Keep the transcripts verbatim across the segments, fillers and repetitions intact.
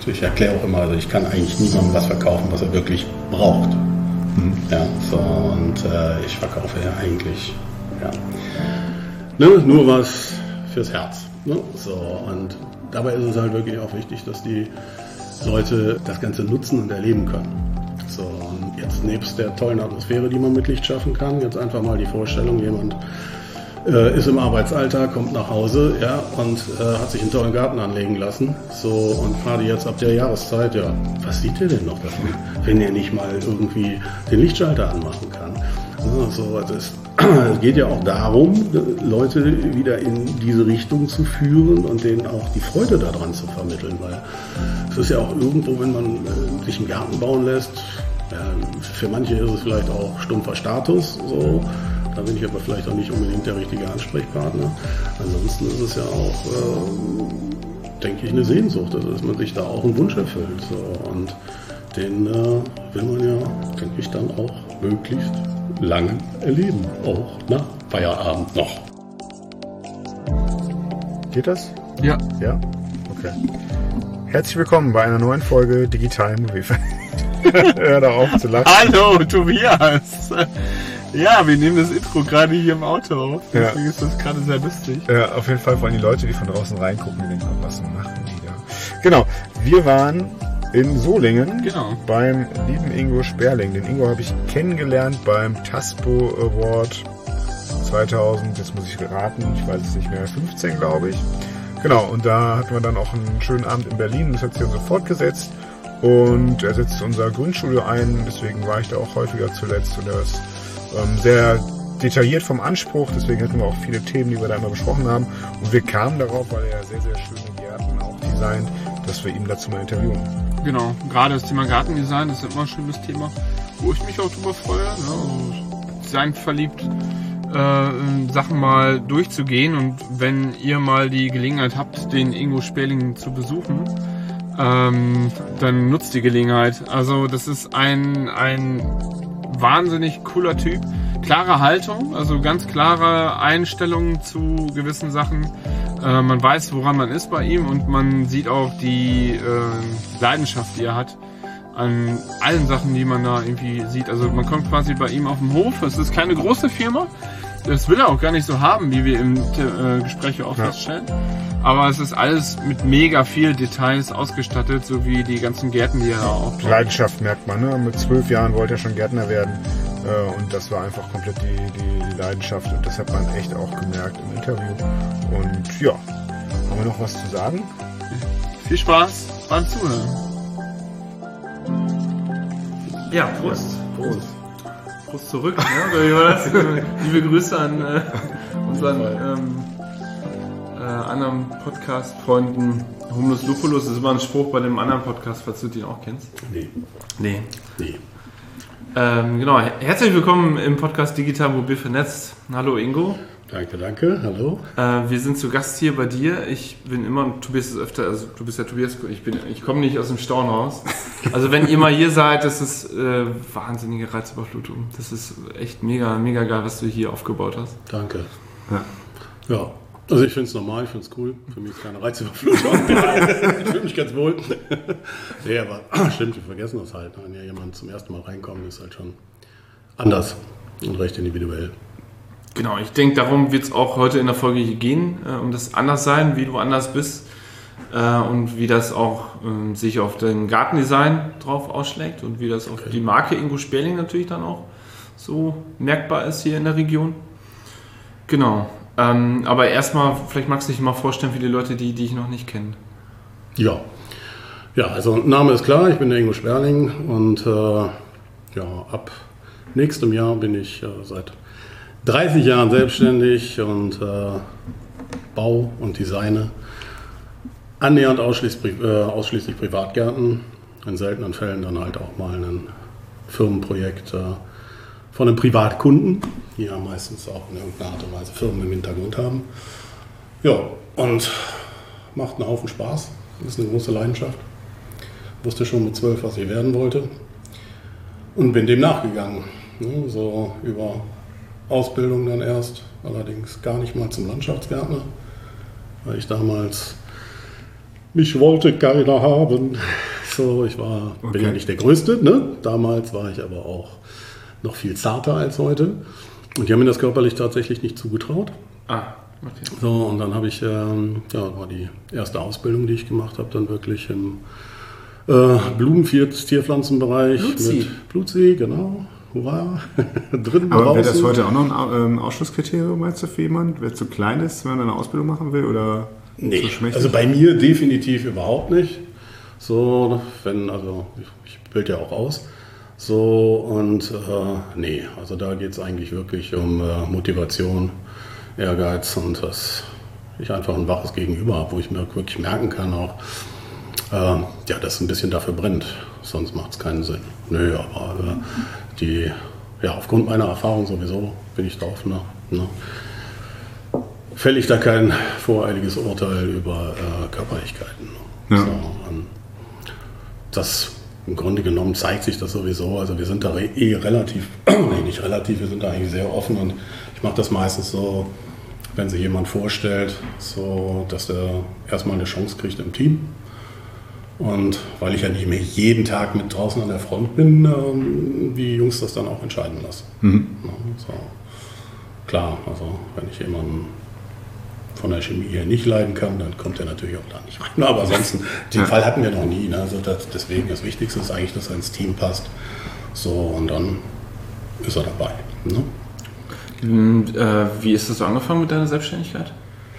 ich erkläre auch immer, also ich kann eigentlich niemandem was verkaufen, was er wirklich braucht. Mhm. Ja, so, und äh, ich verkaufe ja eigentlich ja, ne, nur was fürs Herz. Ne? So, und dabei ist es halt wirklich auch wichtig, dass die Leute das Ganze nutzen und erleben können. So, und jetzt nebst der tollen Atmosphäre, die man mit Licht schaffen kann, jetzt einfach mal die Vorstellung, jemand äh, ist im Arbeitsalltag, kommt nach Hause, ja, und äh, hat sich einen tollen Garten anlegen lassen. So, und gerade jetzt ab der Jahreszeit, ja, was sieht ihr denn noch davon, wenn ihr nicht mal irgendwie den Lichtschalter anmachen kann? Ja, so, also es, es geht ja auch darum, Leute wieder in diese Richtung zu führen und denen auch die Freude daran zu vermitteln, weil es ist ja auch irgendwo, wenn man äh, sich einen Garten bauen lässt, ja, für manche ist es vielleicht auch stumpfer Status, so. Da bin ich aber vielleicht auch nicht unbedingt der richtige Ansprechpartner. Ansonsten ist es ja auch, äh, denke ich, eine Sehnsucht, also dass man sich da auch einen Wunsch erfüllt. So. Und den äh, will man ja, denke ich, dann auch möglichst lange erleben, auch nach Feierabend noch. Geht das? Ja. Ja? Okay. Herzlich willkommen bei einer neuen Folge Digital Immobilien. Hör doch auf zu lachen. Hallo, Tobias. Ja, wir nehmen das Intro gerade hier im Auto auf. Deswegen ja. ist das gerade sehr lustig. Ja, auf jeden Fall vor allem die Leute, die von draußen reingucken, die denken, was machen die da? Genau, wir waren in Solingen genau. beim lieben Ingo Sperling. Den Ingo habe ich kennengelernt beim TASPO Award zweitausend, jetzt muss ich raten, ich weiß es nicht mehr, fünfzehn glaube ich. Genau, und da hatten wir dann auch einen schönen Abend in Berlin, das hat sich dann so fortgesetzt. Und er setzt unser Grundschule ein, deswegen war ich da auch häufiger zuletzt. Und er ist ähm, sehr detailliert vom Anspruch, deswegen hatten wir auch viele Themen, die wir da immer besprochen haben. Und wir kamen darauf, weil er sehr, sehr schöne Gärten auch designt, dass wir ihn dazu mal interviewen. Genau, gerade das Thema Gartendesign ist immer ein schönes Thema, wo ich mich auch drüber freue. Ne? Also Design verliebt, äh, Sachen mal durchzugehen. Und wenn ihr mal die Gelegenheit habt, den Ingo Sperling zu besuchen, Ähm, dann nutzt die Gelegenheit. Also das ist ein, ein wahnsinnig cooler Typ. Klare Haltung, also ganz klare Einstellungen zu gewissen Sachen. Äh, man weiß, woran man ist bei ihm und man sieht auch die äh, Leidenschaft, die er hat an allen Sachen, die man da irgendwie sieht. Also man kommt quasi bei ihm auf den Hof. Es ist keine große Firma. Das will er auch gar nicht so haben, wie wir im äh, Gespräch auch ja. feststellen. Aber es ist alles mit mega viel Details ausgestattet, so wie die ganzen Gärten, die er auch Die Leidenschaft merkt man, ne? Mit zwölf Jahren wollte er schon Gärtner werden. Äh, und das war einfach komplett die, die, die Leidenschaft. Und das hat man echt auch gemerkt im Interview. Und ja, haben wir noch was zu sagen? Viel Spaß beim Zuhören. Ja, Prost. Prost. Prost zurück. Ne? Oder wie war das? Liebe Grüße an äh, unseren ähm, äh, anderen Podcast-Freunden Humulus Lupulus. Das ist immer ein Spruch bei dem anderen Podcast, falls du den auch kennst. Nee. Nee. Nee. Ähm, genau, herzlich willkommen im Podcast Digital Mobil vernetzt. Hallo Ingo. Danke, danke, hallo. Äh, wir sind zu Gast hier bei dir. Ich bin immer, Tobias ist öfter, also du bist ja Tobias, ich, bin, ich komme nicht aus dem Staunen raus. Also wenn ihr mal hier seid, das ist äh, wahnsinnige Reizüberflutung. Das ist echt mega, mega geil, was du hier aufgebaut hast. Danke. Ja, ja. Also ich finde es normal, ich finde es cool. Für mich ist keine Reizüberflutung. Ich fühle mich ganz wohl. Nee, aber stimmt, wir vergessen das halt. Wenn ja jemand zum ersten Mal reinkommt, ist halt schon anders und recht individuell. Genau, ich denke, darum wird es auch heute in der Folge hier gehen, äh, um das Anderssein, wie du anders bist äh, und wie das auch äh, sich auf den Gartendesign drauf ausschlägt und wie das auf okay. die Marke Ingo Sperling natürlich dann auch so merkbar ist hier in der Region. Genau, ähm, aber erstmal, vielleicht magst du dich mal vorstellen für die Leute, die, die ich noch nicht kenne. Ja, ja, also Name ist klar, ich bin der Ingo Sperling und äh, ja, ab nächstem Jahr bin ich äh, seit dreißig Jahren selbstständig und äh, Bau und Designe annähernd ausschließlich, äh, ausschließlich Privatgärten, in seltenen Fällen dann halt auch mal ein Firmenprojekt äh, von einem Privatkunden, die ja meistens auch in irgendeiner Art und Weise Firmen im Hintergrund haben. Ja, und macht einen Haufen Spaß, das ist eine große Leidenschaft. Wusste schon mit zwölf, was ich werden wollte und bin dem nachgegangen, ne, so über Ausbildung dann erst, allerdings gar nicht mal zum Landschaftsgärtner, weil ich damals mich wollte keiner haben. So, ich war, okay. bin ja nicht der Größte, ne? Damals war ich aber auch noch viel zarter als heute. Und die haben mir das körperlich tatsächlich nicht zugetraut. Ah, okay. So, und dann habe ich, ähm, ja, war die erste Ausbildung, die ich gemacht habe, dann wirklich im äh, Blumen-Tierpflanzenbereich. Blutsee. Mit Blutsee, genau. Hurra. Drin, aber wäre draußen. das heute auch noch ein ähm, Ausschlusskriterium, meinst du, für jemanden, wer zu klein ist, wenn er eine Ausbildung machen will? Oder nee, zu schmächtig? also bei mir definitiv überhaupt nicht. So, wenn, also ich bilde ja auch aus. So, und äh, nee, also da geht es eigentlich wirklich um äh, Motivation, Ehrgeiz und dass ich einfach ein waches Gegenüber habe, wo ich mir wirklich merken kann auch, äh, ja, dass es ein bisschen dafür brennt, sonst macht es keinen Sinn. Nö, aber äh, die, ja, aufgrund meiner Erfahrung sowieso bin ich drauf, ne, ne, fälle ich da kein voreiliges Urteil über äh, Körperlichkeiten. Ja. So, und das im Grunde genommen zeigt sich das sowieso. Also wir sind da eh relativ, nee, nicht relativ, wir sind da eigentlich sehr offen und ich mache das meistens so, wenn sich jemand vorstellt, so, dass er erstmal eine Chance kriegt im Team. Und weil ich ja nicht mehr jeden Tag mit draußen an der Front bin, ähm, die Jungs das dann auch entscheiden lassen. Mhm. Ja, so. Klar, also wenn ich jemanden von der Chemie her nicht leiden kann, dann kommt er natürlich auch da nicht rein. Aber ansonsten, den ja. Fall hatten wir noch nie. Ne? Also das, deswegen das Wichtigste ist eigentlich, dass er ins Team passt. So, und dann ist er dabei. Ne? Und, äh, wie ist das so angefangen mit deiner Selbstständigkeit?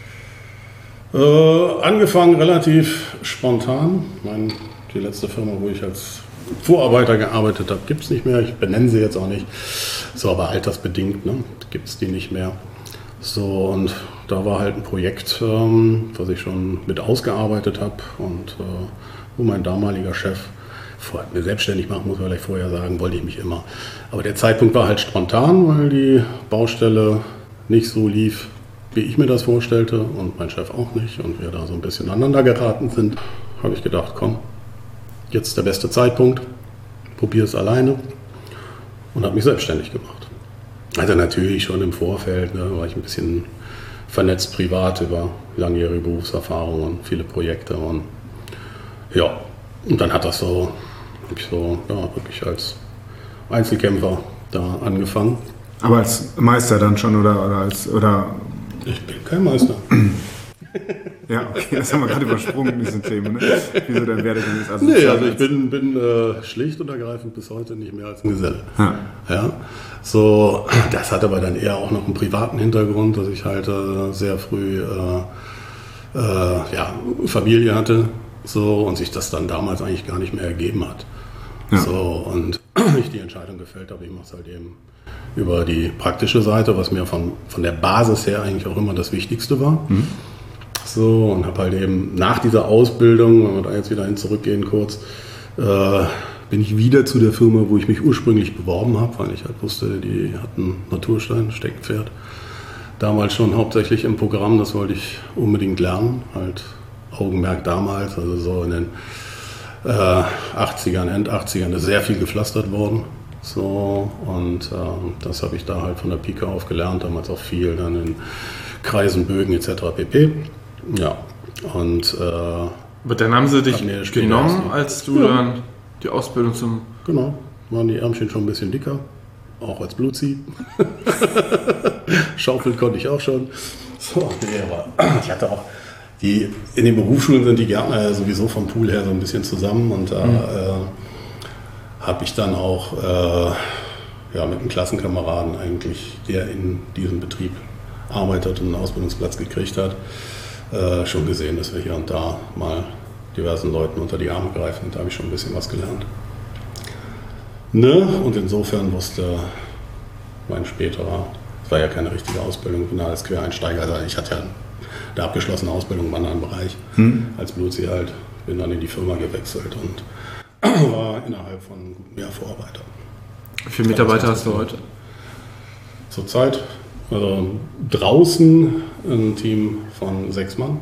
Äh, angefangen relativ spontan. Mein, die letzte Firma, wo ich als Vorarbeiter gearbeitet habe, gibt es nicht mehr. Ich benenne sie jetzt auch nicht. So, aber altersbedingt, ne? Gibt es die nicht mehr. So, und da war halt ein Projekt, ähm, was ich schon mit ausgearbeitet habe und äh, wo mein damaliger Chef vor, mir selbstständig machen, muss man vielleicht vorher sagen, wollte ich mich immer. Aber der Zeitpunkt war halt spontan, weil die Baustelle nicht so lief, wie ich mir das vorstellte und mein Chef auch nicht und wir da so ein bisschen aneinander geraten sind. Habe ich gedacht, komm, jetzt ist der beste Zeitpunkt, probiere es alleine und habe mich selbstständig gemacht. Also natürlich schon im Vorfeld, ne, war ich ein bisschen vernetzt privat über langjährige Berufserfahrung und viele Projekte und ja, und dann hat das so, habe ich so, ja, wirklich als Einzelkämpfer da angefangen. Aber als Meister dann schon oder, oder als, oder? Ich bin kein Meister. Ja, okay, das haben wir gerade übersprungen, diese Themen, ne? Wieso dein Werdegang ist. Also, nee, also ich bin, bin äh, schlicht und ergreifend bis heute nicht mehr als ein Geselle. Ja. Ja, so, das hat aber dann eher auch noch einen privaten Hintergrund, dass ich halt äh, sehr früh äh, äh, ja, Familie hatte so, und sich das dann damals eigentlich gar nicht mehr ergeben hat. Ja. So, und ich die Entscheidung gefällt habe, ich mache es halt eben über die praktische Seite, was mir von, von der Basis her eigentlich auch immer das Wichtigste war. Mhm. So, und habe halt eben nach dieser Ausbildung, wenn wir da jetzt wieder hin zurückgehen kurz, äh, bin ich wieder zu der Firma, wo ich mich ursprünglich beworben habe, weil ich halt wusste, die hatten Naturstein, Steckenpferd. Damals schon hauptsächlich im Programm, das wollte ich unbedingt lernen, halt Augenmerk damals, also so in den äh, achtzigern, End-achtzigern ist sehr viel gepflastert worden. So, und äh, das habe ich da halt von der Pike auf gelernt, damals auch viel dann in Kreisen, Bögen et cetera pp. Ja, und äh, aber dann haben sie dich genommen, als du ja. dann die Ausbildung zum... Genau, waren die Ärmchen schon ein bisschen dicker, auch als Blutsee. Schaufeln konnte ich auch schon. So, nee, aber ich hatte auch, die, in den Berufsschulen sind die Gärtner sowieso vom Pool her so ein bisschen zusammen und da mhm. äh, habe ich dann auch äh, ja, mit einem Klassenkameraden eigentlich, der in diesem Betrieb arbeitet und einen Ausbildungsplatz gekriegt hat, äh, schon gesehen, dass wir hier und da mal diversen Leuten unter die Arme greifen, und da habe ich schon ein bisschen was gelernt. Ne? Und insofern wusste mein späterer, es war ja keine richtige Ausbildung, ich bin als Quereinsteiger, also ich hatte ja eine abgeschlossene Ausbildung im anderen Bereich, hm. als Blutsee halt, bin dann in die Firma gewechselt und war innerhalb von einem guten Jahr Vorarbeiter. Wie viele Mitarbeiter hast du heute? Zurzeit also draußen ein Team von sechs Mann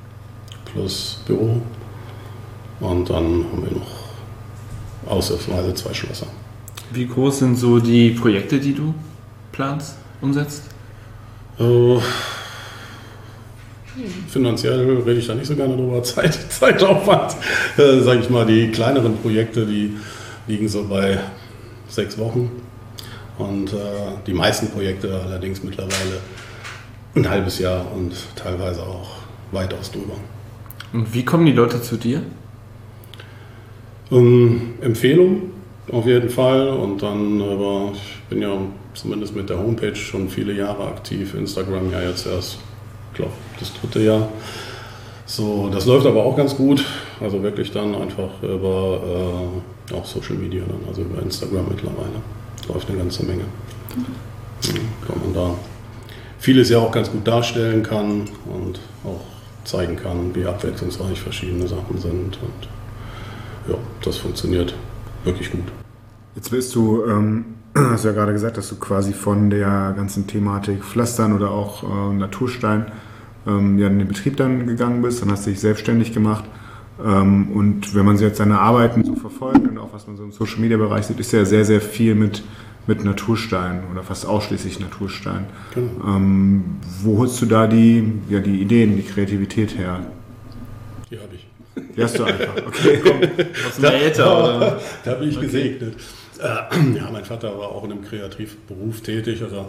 plus Büro und dann haben wir noch aushilfsweise zwei Schlösser. Wie groß sind so die Projekte, die du planst, umsetzt? Äh, Finanziell rede ich da nicht so gerne drüber. Zeit, Zeitaufwand, äh, sage ich mal, die kleineren Projekte, die liegen so bei sechs Wochen. Und äh, die meisten Projekte allerdings mittlerweile ein halbes Jahr und teilweise auch weitaus drüber. Und wie kommen die Leute zu dir? Ähm, Empfehlung auf jeden Fall. Und dann, aber ich bin ja zumindest mit der Homepage schon viele Jahre aktiv. Instagram ja jetzt erst, ich glaube, das dritte Jahr. So, das läuft aber auch ganz gut. Also wirklich dann einfach über äh, auch Social Media, dann, also über Instagram mittlerweile. Läuft eine ganze Menge. Ja, kann man da vieles ja auch ganz gut darstellen kann und auch zeigen kann, wie abwechslungsreich verschiedene Sachen sind. Und ja, das funktioniert wirklich gut. Jetzt willst du, ähm, hast du ja gerade gesagt, dass du quasi von der ganzen Thematik Pflastern oder auch äh, Naturstein ähm, ja, in den Betrieb dann gegangen bist, dann hast du dich selbstständig gemacht. Ähm, und wenn man jetzt seine Arbeiten so verfolgt und auch was man so im Social-Media-Bereich sieht, ist ja sehr, sehr viel mit, mit Naturstein oder fast ausschließlich Naturstein. Genau. Ähm, wo holst du da die, ja, die Ideen, die Kreativität her? Die habe ich. Die hast du einfach, okay. Komm, aus dem Äther, oder? Da bin ich okay. gesegnet. Äh, ja, mein Vater war auch in einem Kreativberuf tätig, also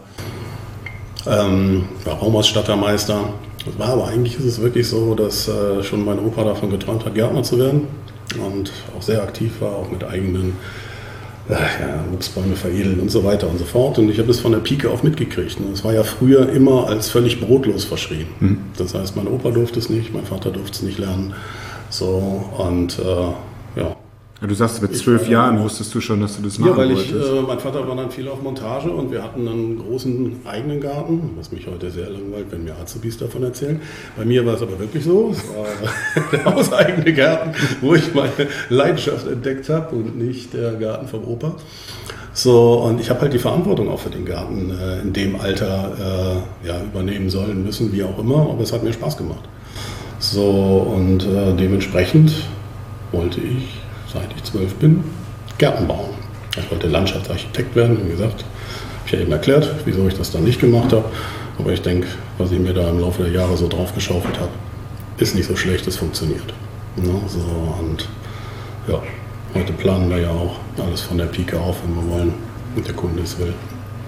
ähm, war Raumausstattermeister. Das war aber eigentlich ist es wirklich so, dass äh, schon mein Opa davon geträumt hat, Gärtner zu werden und auch sehr aktiv war, auch mit eigenen äh, ja, Obstbäume veredeln und so weiter und so fort. Und ich habe das von der Pike auf mitgekriegt. Und es war ja früher immer als völlig brotlos verschrien. Mhm. Das heißt, mein Opa durfte es nicht, mein Vater durfte es nicht lernen. So und äh, ja. Ja, du sagst, mit zwölf Jahren wusstest du schon, dass du das machen Ja, weil wolltest. ich, äh, mein Vater war dann viel auf Montage und wir hatten einen großen eigenen Garten, was mich heute sehr langweilt, wenn mir Azubis davon erzählen. Bei mir war es aber wirklich so, es war der hauseigene Garten, wo ich meine Leidenschaft entdeckt habe und nicht der Garten vom Opa. So, und ich habe halt die Verantwortung auch für den Garten äh, in dem Alter äh, ja, übernehmen sollen, müssen, wie auch immer, aber es hat mir Spaß gemacht. So, und äh, dementsprechend wollte ich, seit ich zwölf bin, Gärten bauen. Ich wollte Landschaftsarchitekt werden, wie gesagt, habe ich ja eben erklärt, wieso ich das dann nicht gemacht habe. Aber ich denke, was ich mir da im Laufe der Jahre so drauf geschaufelt habe, ist nicht so schlecht, es funktioniert. Ja, so, und ja, heute planen wir ja auch alles von der Pike auf, wenn wir wollen und der Kunde es will.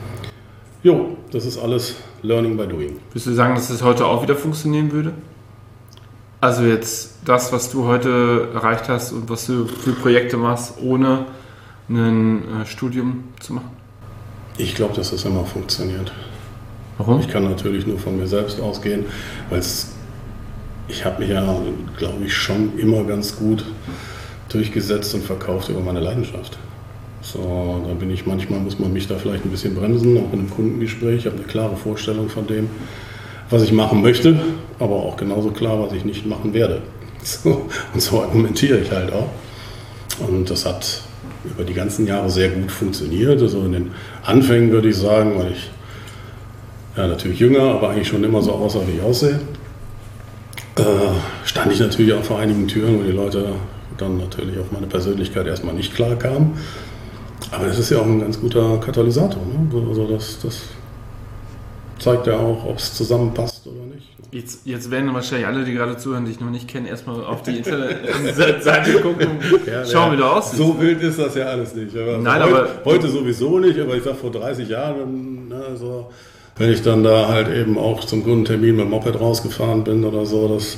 Jo, das ist alles Learning by Doing. Würdest du sagen, dass das heute auch wieder funktionieren würde? Also jetzt das, was du heute erreicht hast und was du für Projekte machst, ohne ein äh, Studium zu machen? Ich glaube, dass das immer funktioniert. Warum? Ich kann natürlich nur von mir selbst ausgehen, weil ich habe mich ja, glaube ich, schon immer ganz gut durchgesetzt und verkauft über meine Leidenschaft. So, da bin ich manchmal, muss man mich da vielleicht ein bisschen bremsen, auch in einem Kundengespräch. Ich habe eine klare Vorstellung von dem, was ich machen möchte, aber auch genauso klar, was ich nicht machen werde. So, und so argumentiere ich halt auch. Und das hat über die ganzen Jahre sehr gut funktioniert. Also in den Anfängen würde ich sagen, weil ich ja natürlich jünger, aber eigentlich schon immer so aussah, wie ich aussehe, äh, stand ich natürlich auch vor einigen Türen, wo die Leute dann natürlich auf meine Persönlichkeit erstmal nicht klar kamen. Aber das ist ja auch ein ganz guter Katalysator. Ne? Also das, das zeigt ja auch, ob es zusammenpasst oder nicht. Jetzt, jetzt werden wahrscheinlich alle, die gerade zuhören, dich noch nicht kennen, erstmal auf die Internetseite gucken und ja, schauen, ja, wie du aussiehst. So wild ist das ja alles nicht. Aber Nein, heute, aber heute sowieso nicht, aber ich sag vor dreißig Jahren, ne, so, wenn ich dann da halt eben auch zum Kundentermin mit dem Moped rausgefahren bin oder so, das,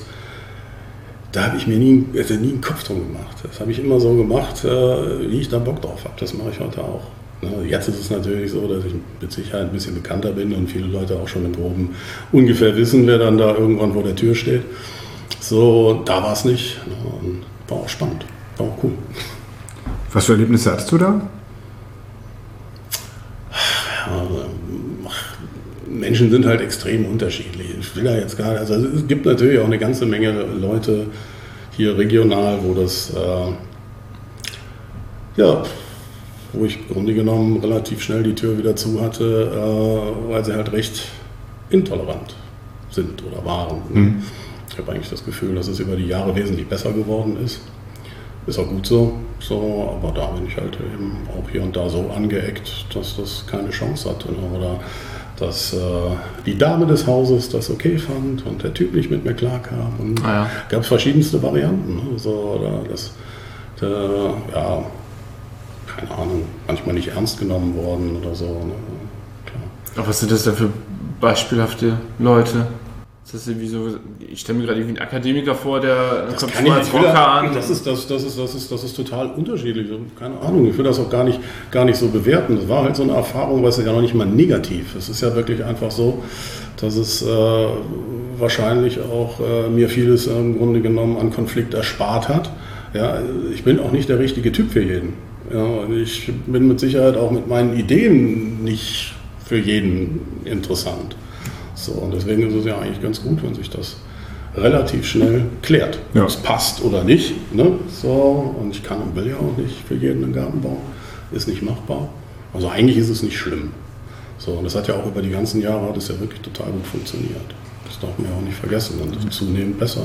da habe ich mir nie, also nie einen Kopf drum gemacht. Das habe ich immer so gemacht, äh, wie ich da Bock drauf habe. Das mache ich heute auch. Jetzt ist es natürlich so, dass ich mit Sicherheit ein bisschen bekannter bin und viele Leute auch schon im Groben ungefähr wissen, wer dann da irgendwann vor der Tür steht. So, da war es nicht. Und war auch spannend, war auch cool. Was für Erlebnisse hattest du da? Ja, Menschen sind halt extrem unterschiedlich. Ich will da jetzt gar nicht, also es gibt natürlich auch eine ganze Menge Leute hier regional, wo das äh, ja wo ich im Grunde genommen relativ schnell die Tür wieder zu hatte, äh, weil sie halt recht intolerant sind oder waren. Mhm. Ich habe eigentlich das Gefühl, dass es über die Jahre wesentlich besser geworden ist. Ist auch gut so, so, aber da bin ich halt eben auch hier und da so angeeckt, dass das keine Chance hatte. Oder dass äh, die Dame des Hauses das okay fand und der Typ nicht mit mir klarkam. Und Ah, ja. gab es verschiedenste Varianten. Ne? So, oder das, der, ja, keine Ahnung, manchmal nicht ernst genommen worden oder so. Ne? Klar. Aber was sind das denn für beispielhafte Leute? Das ist wie so, ich stelle mir gerade irgendwie einen Akademiker vor, der Das kommt kann vor ich als nicht. Rocker an. Das ist, das, das, ist, das, ist, das ist total unterschiedlich. Keine Ahnung, ich will das auch gar nicht, gar nicht so bewerten. Das war halt so eine Erfahrung, weil es ja noch nicht mal negativ. Es ist ja wirklich einfach so, dass es äh, wahrscheinlich auch äh, mir vieles im Grunde genommen an Konflikt erspart hat. Ja, ich bin auch nicht der richtige Typ für jeden. Ja, ich bin mit Sicherheit auch mit meinen Ideen nicht für jeden interessant. So, und deswegen ist es ja eigentlich ganz gut, wenn sich das relativ schnell klärt, ob Ja. es passt oder nicht. Ne? So, und ich kann und will ja auch nicht für jeden einen Garten bauen. Ist nicht machbar. Also eigentlich ist es nicht schlimm. So, und das hat ja auch über die ganzen Jahre hat es ja wirklich total gut funktioniert. Das darf man ja auch nicht vergessen und das ist zunehmend besser.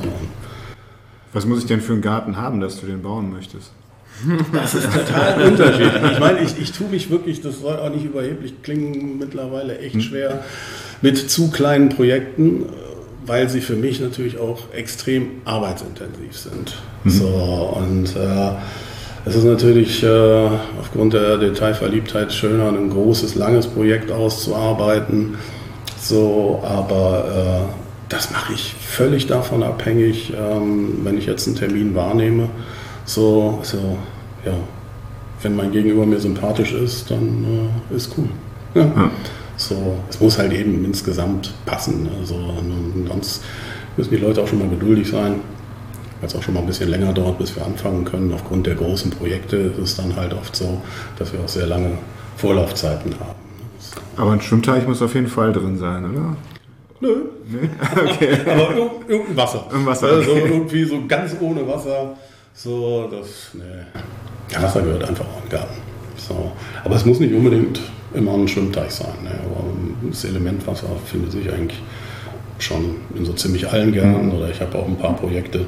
Was muss ich denn für einen Garten haben, dass du den bauen möchtest? Das ist total unterschiedlich. Ich meine, ich, ich tue mich wirklich, das soll auch nicht überheblich klingen, mittlerweile echt schwer mit zu kleinen Projekten, weil sie für mich natürlich auch extrem arbeitsintensiv sind. Mhm. So, und äh, es ist natürlich äh, aufgrund der Detailverliebtheit schöner, ein großes, langes Projekt auszuarbeiten. So, aber äh, das mache ich völlig davon abhängig, ähm, wenn ich jetzt einen Termin wahrnehme. So, so, ja, wenn mein Gegenüber mir sympathisch ist, dann äh, ist cool. Ja. Ja. So, es muss halt eben insgesamt passen. Also, sonst müssen die Leute auch schon mal geduldig sein, weil es auch schon mal ein bisschen länger dauert, bis wir anfangen können. Aufgrund der großen Projekte ist es dann halt oft so, dass wir auch sehr lange Vorlaufzeiten haben. So. Aber ein Schwimmteich muss auf jeden Fall drin sein, oder? Nö. Nee? Okay. Aber irgendein Wasser. Im Wasser, also okay. irgendwie so ganz ohne Wasser. So, das, nee. Ja, Wasser gehört einfach auch in den Garten. So. Aber es muss nicht unbedingt immer ein Schwimmteich sein. Ne? Aber das Element Wasser findet sich eigentlich schon in so ziemlich allen Gärten. Mhm. Oder ich habe auch ein paar Projekte,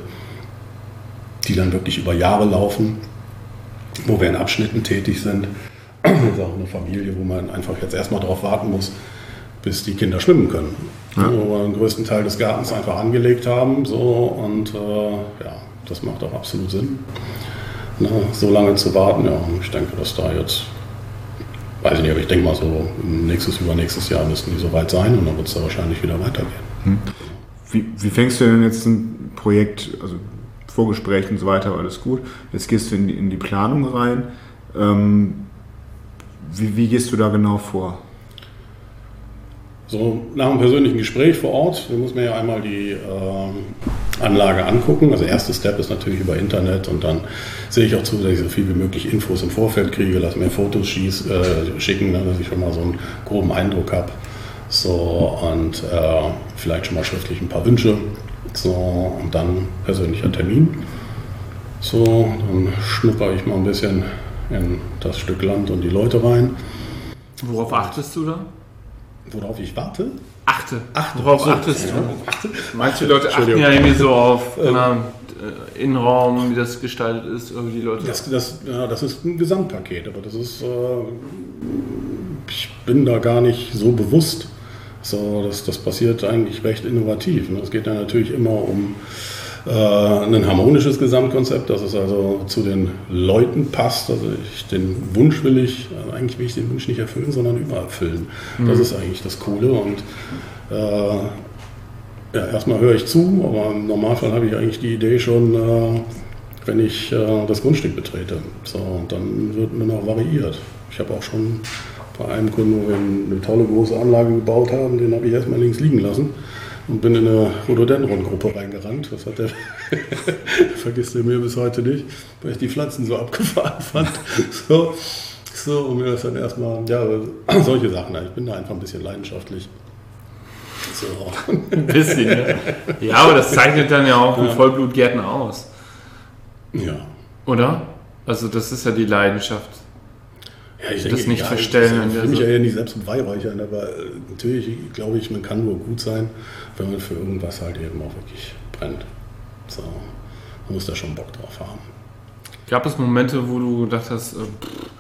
die dann wirklich über Jahre laufen, wo wir in Abschnitten tätig sind. Das ist auch eine Familie, wo man einfach jetzt erstmal darauf warten muss, bis die Kinder schwimmen können. Ja. Wo wir den größten Teil des Gartens einfach angelegt haben. So, und äh, ja, das macht auch absolut Sinn, na, so lange zu warten. Ja, ich denke, dass da jetzt, weiß ich nicht, aber ich denke mal so, nächstes, übernächstes Jahr müssten die soweit sein und dann wird es da wahrscheinlich wieder weitergehen. Hm. Wie, wie fängst du denn jetzt ein Projekt, also Vorgespräch und so weiter, alles gut, jetzt gehst du in die, in die Planung rein. Ähm, wie, wie gehst du da genau vor? So, nach einem persönlichen Gespräch vor Ort, da muss man ja einmal die äh, Anlage angucken. Also erster Step ist natürlich über Internet und dann sehe ich auch zu, dass ich so viel wie möglich Infos im Vorfeld kriege, lasse mir Fotos schieß, äh, schicken, ne, dass ich schon mal so einen groben Eindruck habe. So, und äh, vielleicht schon mal schriftlich ein paar Wünsche. So, und dann persönlicher Termin. So, dann schnupper ich mal ein bisschen in das Stück Land und die Leute rein. Worauf achtest du da? Worauf ich warte? Achte. Achte. Worauf So, achtest ja, du? achte. Manche Leute achten ja irgendwie so auf ähm, Innenraum, wie das gestaltet ist, irgendwie die Leute. Das, das, ja, das ist ein Gesamtpaket, aber das ist, äh, ich bin da gar nicht so bewusst. So, das, das passiert eigentlich recht innovativ. Ne? Es geht ja natürlich immer um äh, ein harmonisches Gesamtkonzept, dass es also zu den Leuten passt. Also ich, den Wunsch will ich, also eigentlich will ich den Wunsch nicht erfüllen, sondern übererfüllen. Mhm. Das ist eigentlich das Coole. Und äh, ja, erstmal höre ich zu, aber im Normalfall habe ich eigentlich die Idee schon, äh, wenn ich äh, das Grundstück betrete. So, und dann wird mir noch variiert. Ich habe auch schon bei einem Kunden, wo wir eine tolle große Anlage gebaut haben, den habe ich erstmal links liegen lassen und bin in eine Rhododendron-Gruppe reingerannt. Das hat der vergisst er mir bis heute nicht, weil ich die Pflanzen so abgefahren fand. So, so und mir das dann erstmal, ja, solche Sachen. Ich bin da einfach ein bisschen leidenschaftlich. So. Ein bisschen, ja. Ja, aber das zeichnet dann ja auch einen Vollblutgärtner aus. Ja. Oder? Also das ist ja die Leidenschaft. Ja, ich das denke, nicht ja, verstellen. Ich will mich ja hier nicht selbst beweihräuchern, aber natürlich glaube ich, man kann nur gut sein, wenn man für irgendwas halt eben auch wirklich brennt. So, man muss da schon Bock drauf haben. Gab es Momente, wo du gedacht hast, äh,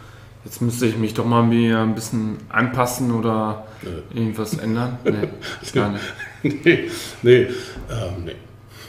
Jetzt müsste ich mich doch mal mir ein bisschen anpassen oder nee. irgendwas ändern. Nee, gar nicht. nee, nee, ähm, nee.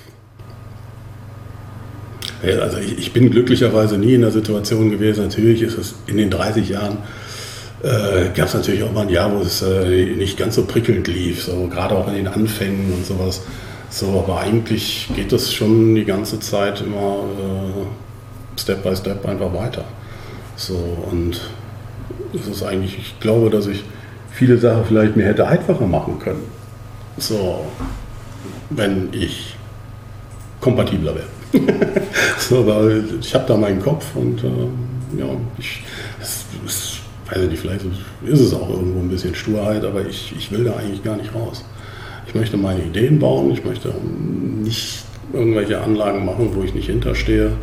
Ja, also ich, ich bin glücklicherweise nie in der Situation gewesen. Natürlich ist es in den dreißig Jahren, äh, gab es natürlich auch mal ein Jahr, wo es äh, nicht ganz so prickelnd lief, so gerade auch in den Anfängen und sowas. So, aber eigentlich geht das schon die ganze Zeit immer äh, Step by Step einfach weiter. So, und es ist eigentlich, ich glaube, dass ich viele Sachen vielleicht mir hätte einfacher machen können. So, wenn ich kompatibler wäre. So, weil ich habe da meinen Kopf und äh, ja, ich, es, es, weiß ich nicht, vielleicht ist es auch irgendwo ein bisschen Sturheit, aber ich, ich will da eigentlich gar nicht raus. Ich möchte meine Ideen bauen, ich möchte nicht irgendwelche Anlagen machen, wo ich nicht hinterstehe.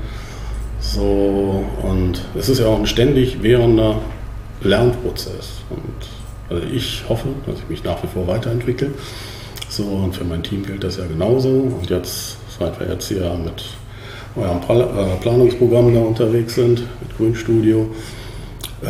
So, und es ist ja auch ein ständig währender Lernprozess. Und also ich hoffe, dass ich mich nach wie vor weiterentwickle. So, und für mein Team gilt das ja genauso. Und jetzt, seit wir jetzt hier mit eurem Planungsprogramm da unterwegs sind, mit Grünstudio, äh,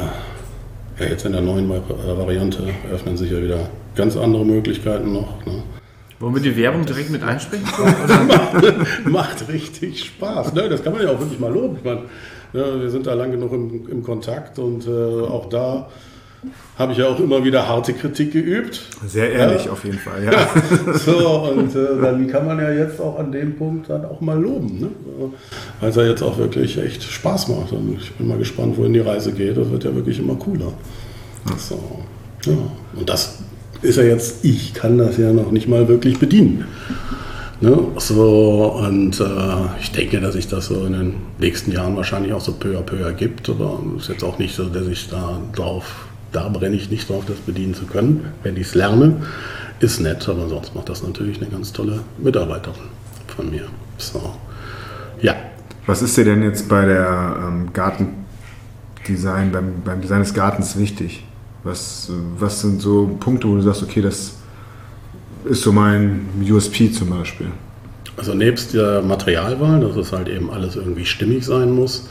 ja, jetzt in der neuen Variante öffnen sich ja wieder ganz andere Möglichkeiten noch. Ne? Wollen wir die Werbung direkt mit einsprechen? macht, macht richtig Spaß. Ne, das kann man ja auch wirklich mal loben. Ich meine, ja, wir sind da lang genug im, im Kontakt und äh, auch da habe ich ja auch immer wieder harte Kritik geübt. Sehr ehrlich, ja. Auf jeden Fall, ja. So, und äh, dann kann man ja jetzt auch an dem Punkt dann auch mal loben. Ne? Weil es ja jetzt auch wirklich echt Spaß macht. Und ich bin mal gespannt, wohin die Reise geht. Das wird ja wirklich immer cooler. So, ja. Und das ist ja jetzt, ich kann das ja noch nicht mal wirklich bedienen. Ne? So, und äh, ich denke, dass sich das so in den nächsten Jahren wahrscheinlich auch so peu à peu ergibt. Aber es ist jetzt auch nicht so, dass ich da drauf, da brenne ich nicht drauf, das bedienen zu können. Wenn ich es lerne, ist nett, aber sonst macht das natürlich eine ganz tolle Mitarbeiterin von mir. So, ja. Was ist dir denn jetzt bei der ähm, Gartendesign, beim, beim Design des Gartens wichtig? Was, was sind so Punkte, wo du sagst, okay, das ist so mein U S P zum Beispiel? Also nebst der Materialwahl, dass es halt eben alles irgendwie stimmig sein muss,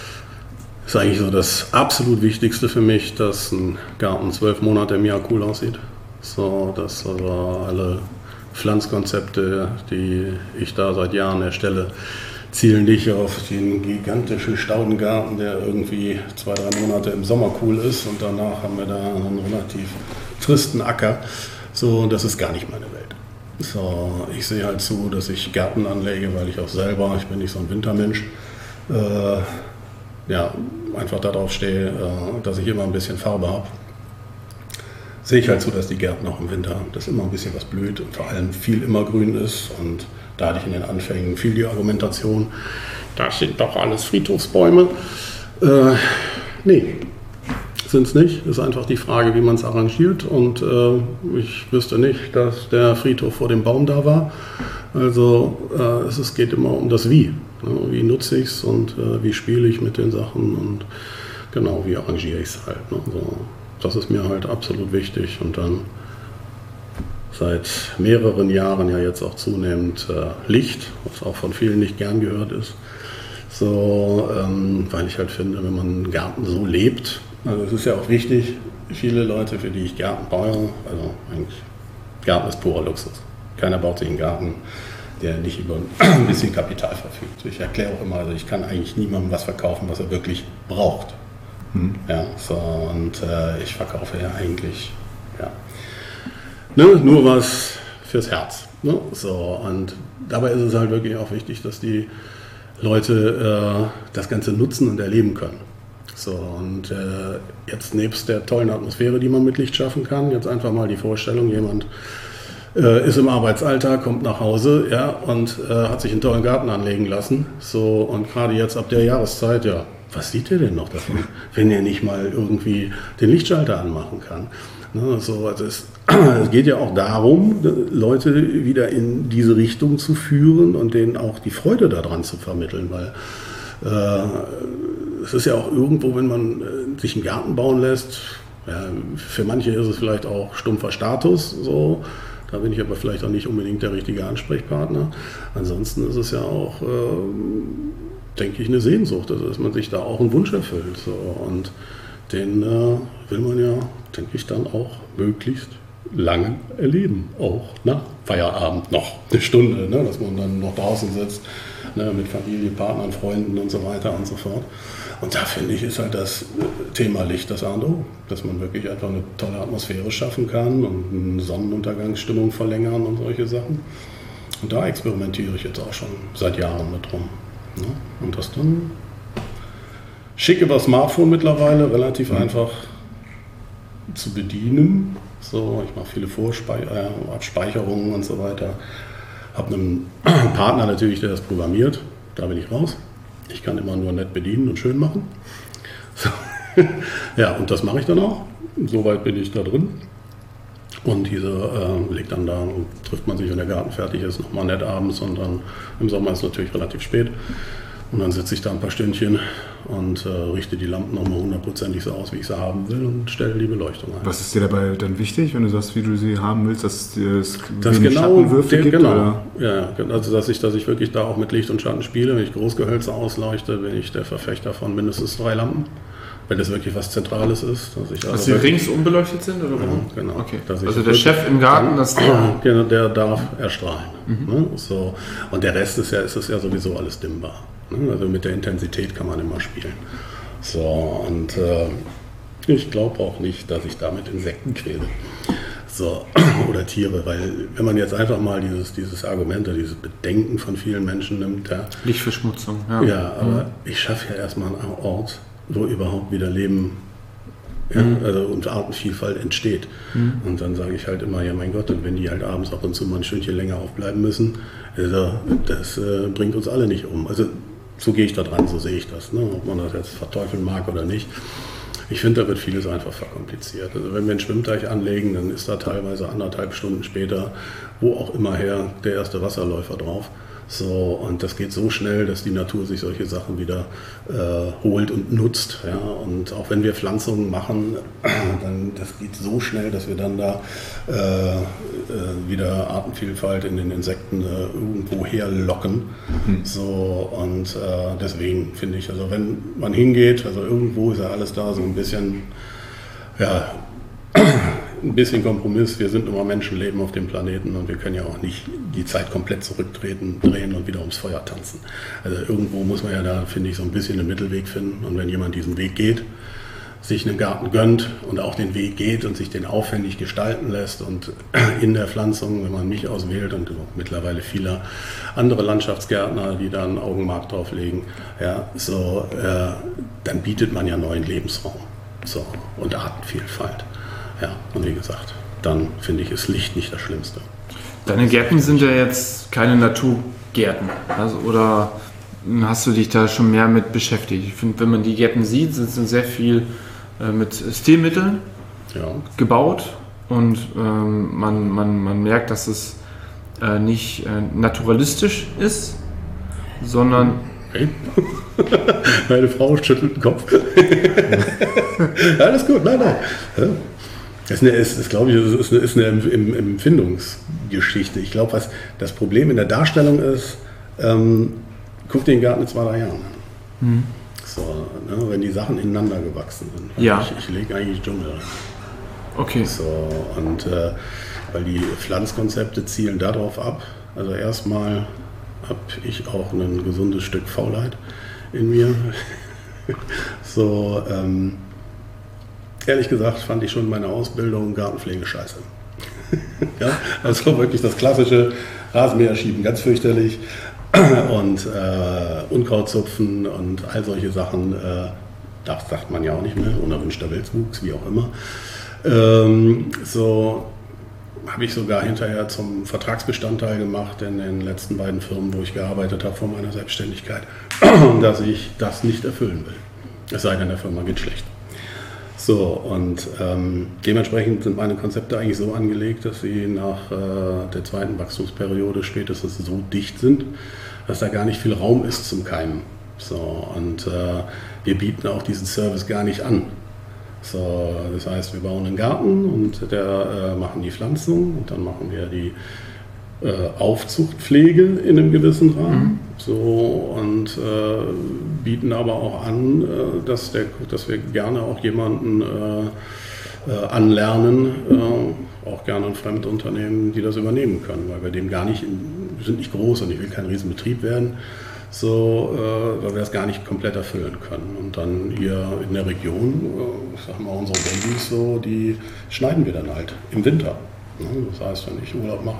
ist eigentlich so das absolut Wichtigste für mich, dass ein Garten zwölf Monate im Jahr cool aussieht. So, dass also alle Pflanzkonzepte, die ich da seit Jahren erstelle, zielen nicht auf den gigantischen Staudengarten, der irgendwie zwei, drei Monate im Sommer cool ist und danach haben wir da einen relativ tristen Acker. So, das ist gar nicht meine Welt. So, ich sehe halt zu, dass ich Gärten anlege, weil ich auch selber, ich bin nicht so ein Wintermensch, äh, ja, einfach darauf stehe, äh, dass ich immer ein bisschen Farbe habe. Sehe ich halt so, dass die Gärten auch im Winter, dass immer ein bisschen was blüht und vor allem viel immergrün ist. Und da hatte ich in den Anfängen viel die Argumentation, das sind doch alles Friedhofsbäume. Äh, nee, sind es nicht. Ist einfach die Frage, wie man es arrangiert. Und äh, ich wüsste nicht, dass der Friedhof vor dem Baum da war. Also äh, es, es geht immer um das Wie. Ne? Wie nutze ich es und äh, wie spiele ich mit den Sachen und genau, wie arrangiere ich es halt. Ne? So, das ist mir halt absolut wichtig. Und dann seit mehreren Jahren ja jetzt auch zunehmend äh, Licht, was auch von vielen nicht gern gehört ist. So, ähm, weil ich halt finde, wenn man einen Garten so lebt, also es ist ja auch wichtig, viele Leute, für die ich Garten baue, also eigentlich, Garten ist purer Luxus. Keiner baut sich einen Garten, der nicht über ein bisschen Kapital verfügt. Ich erkläre auch immer, also ich kann eigentlich niemandem was verkaufen, was er wirklich braucht. Hm. Ja, so, und äh, ich verkaufe ja eigentlich, ja, ne, nur was fürs Herz. Ne? So, und dabei ist es halt wirklich auch wichtig, dass die Leute äh, das Ganze nutzen und erleben können. So, und äh, jetzt nebst der tollen Atmosphäre, die man mit Licht schaffen kann, jetzt einfach mal die Vorstellung, jemand äh, ist im Arbeitsalltag, kommt nach Hause, ja, und äh, hat sich einen tollen Garten anlegen lassen. So, und gerade jetzt ab der Jahreszeit, ja, was sieht ihr denn noch davon, wenn ihr nicht mal irgendwie den Lichtschalter anmachen kann? Ne, so, also es, es geht ja auch darum, Leute wieder in diese Richtung zu führen und denen auch die Freude daran zu vermitteln, weil äh, es ist ja auch irgendwo, wenn man äh, sich einen Garten bauen lässt, ja, für manche ist es vielleicht auch stumpfer Status, so. Da bin ich aber vielleicht auch nicht unbedingt der richtige Ansprechpartner. Ansonsten ist es ja auch, äh, denke ich, eine Sehnsucht, also dass man sich da auch einen Wunsch erfüllt. So. Und den äh, will man ja, denke ich, dann auch möglichst lange erleben, auch nach Feierabend noch eine Stunde, ne, dass man dann noch draußen sitzt, ne, mit Familie, Partnern, Freunden und so weiter und so fort. Und da finde ich, ist halt das Thema Licht das A und O, dass man wirklich einfach eine tolle Atmosphäre schaffen kann und eine Sonnenuntergangsstimmung verlängern und solche Sachen. Und da experimentiere ich jetzt auch schon seit Jahren mit rum. Ne? Und das dann schick über Smartphone mittlerweile, relativ mhm. einfach zu bedienen. So, ich mache viele Vorabspeicherungen und so weiter. Habe einen Partner natürlich, der das programmiert. Da bin ich raus. Ich kann immer nur nett bedienen und schön machen. So. Ja, und das mache ich dann auch. Soweit bin ich da drin. Und diese äh, liegt dann da und trifft man sich, wenn der Garten fertig ist, nochmal nett abends. Und dann im Sommer ist es natürlich relativ spät. Und dann sitze ich da ein paar Stündchen und äh, richte die Lampen nochmal hundertprozentig so aus, wie ich sie haben will und stelle die Beleuchtung ein. Was ist dir dabei dann wichtig, wenn du sagst, wie du sie haben willst, dass dir es das wenig genau, Schattenwürfe der, gibt? Genau, oder? ja, also dass ich, dass ich wirklich da auch mit Licht und Schatten spiele. Wenn ich Großgehölze ausleuchte, bin ich der Verfechter von mindestens drei Lampen. Wenn das wirklich was Zentrales ist. Dass, ich dass also sie ringsum beleuchtet sind? Oder warum? Ja, genau. Okay. Also der Chef im Garten, das der, der, der darf erstrahlen. Mhm. Ne? So. Und der Rest ist ja, ist es ja sowieso alles dimmbar. Ne? Also mit der Intensität kann man immer spielen. So, und äh, ich glaube auch nicht, dass ich damit Insekten quäle. So, oder Tiere, weil wenn man jetzt einfach mal dieses, dieses Argument oder dieses Bedenken von vielen Menschen nimmt, ja, Lichtverschmutzung, ja. Ja, aber mhm. ich schaffe ja erstmal einen Ort, wo überhaupt wieder Leben, ja, mhm. also und Artenvielfalt entsteht. Mhm. Und dann sage ich halt immer, ja mein Gott, und wenn die halt abends ab und zu mal ein Stündchen länger aufbleiben müssen, also das äh, bringt uns alle nicht um. Also so gehe ich da dran, so sehe ich das, ne? Ob man das jetzt verteufeln mag oder nicht. Ich finde, da wird vieles einfach verkompliziert. Also wenn wir einen Schwimmteich anlegen, dann ist da teilweise anderthalb Stunden später, wo auch immer her, der erste Wasserläufer drauf. So, und das geht so schnell, dass die Natur sich solche Sachen wieder äh, holt und nutzt. Ja? Und auch wenn wir Pflanzungen machen, dann das geht so schnell, dass wir dann da äh, äh, wieder Artenvielfalt in den Insekten äh, irgendwo herlocken. Mhm. So, und äh, deswegen finde ich, also wenn man hingeht, also irgendwo ist ja alles da so ein bisschen, ja, ein bisschen Kompromiss. Wir sind nun mal Menschenleben auf dem Planeten und wir können ja auch nicht die Zeit komplett zurücktreten, drehen und wieder ums Feuer tanzen. Also irgendwo muss man ja da, finde ich, so ein bisschen einen Mittelweg finden. Und wenn jemand diesen Weg geht, sich einen Garten gönnt und auch den Weg geht und sich den aufwendig gestalten lässt und in der Pflanzung, wenn man mich auswählt und mittlerweile viele andere Landschaftsgärtner, die da ein Augenmerk drauf legen, ja, so, äh, dann bietet man ja neuen Lebensraum, so, und Artenvielfalt. Ja, und wie gesagt, dann finde ich, ist Licht nicht das Schlimmste. Deine Gärten sind ja jetzt keine Naturgärten, also, oder hast du dich da schon mehr mit beschäftigt? Ich finde, wenn man die Gärten sieht, sind sie sehr viel äh, mit Stilmitteln ja. gebaut und ähm, man, man, man merkt, dass es äh, nicht äh, naturalistisch ist, sondern... Okay. Meine Frau schüttelt den Kopf. Alles gut, nein, nein. Ja. Das ist, eine, ist, ist, glaube ich, ist eine, ist eine Empfindungsgeschichte. Ich glaube, was das Problem in der Darstellung ist, ähm, guck den Garten in zwei, drei Jahren an. Mhm. So, ne, wenn die Sachen ineinander gewachsen sind. Ja. Ich, ich lege eigentlich Dschungel rein. Okay. So, und äh, weil die Pflanzkonzepte zielen darauf ab. Also erstmal habe ich auch ein gesundes Stück Faulheit in mir. So, ähm, ehrlich gesagt fand ich schon meine Ausbildung Gartenpflege scheiße. Ja, also wirklich das klassische Rasenmäher schieben, ganz fürchterlich. Und äh, Unkraut zupfen und all solche Sachen, äh, das sagt man ja auch nicht mehr, unerwünschter Wildwuchs, wie auch immer. Ähm, so habe ich sogar hinterher zum Vertragsbestandteil gemacht in den letzten beiden Firmen, wo ich gearbeitet habe vor meiner Selbstständigkeit, dass ich das nicht erfüllen will. Es sei denn, der Firma geht schlecht. So, und ähm, dementsprechend sind meine Konzepte eigentlich so angelegt, dass sie nach äh, der zweiten Wachstumsperiode spätestens so dicht sind, dass da gar nicht viel Raum ist zum Keimen. So, und äh, wir bieten auch diesen Service gar nicht an. So, das heißt, wir bauen einen Garten und der äh, machen die Pflanzung und dann machen wir die äh, Aufzuchtpflege in einem gewissen Rahmen. Mhm. So, und äh, bieten aber auch an, äh, dass, der, dass wir gerne auch jemanden äh, äh, anlernen, äh, auch gerne ein Fremdunternehmen, die das übernehmen können, weil wir dem gar nicht, wir sind nicht groß und ich will kein Riesenbetrieb werden, so, äh, weil wir das gar nicht komplett erfüllen können. Und dann hier in der Region, äh, ich sag mal, unsere Babys, so, die schneiden wir dann halt im Winter. Ne? Das heißt, wenn ich Urlaub mache,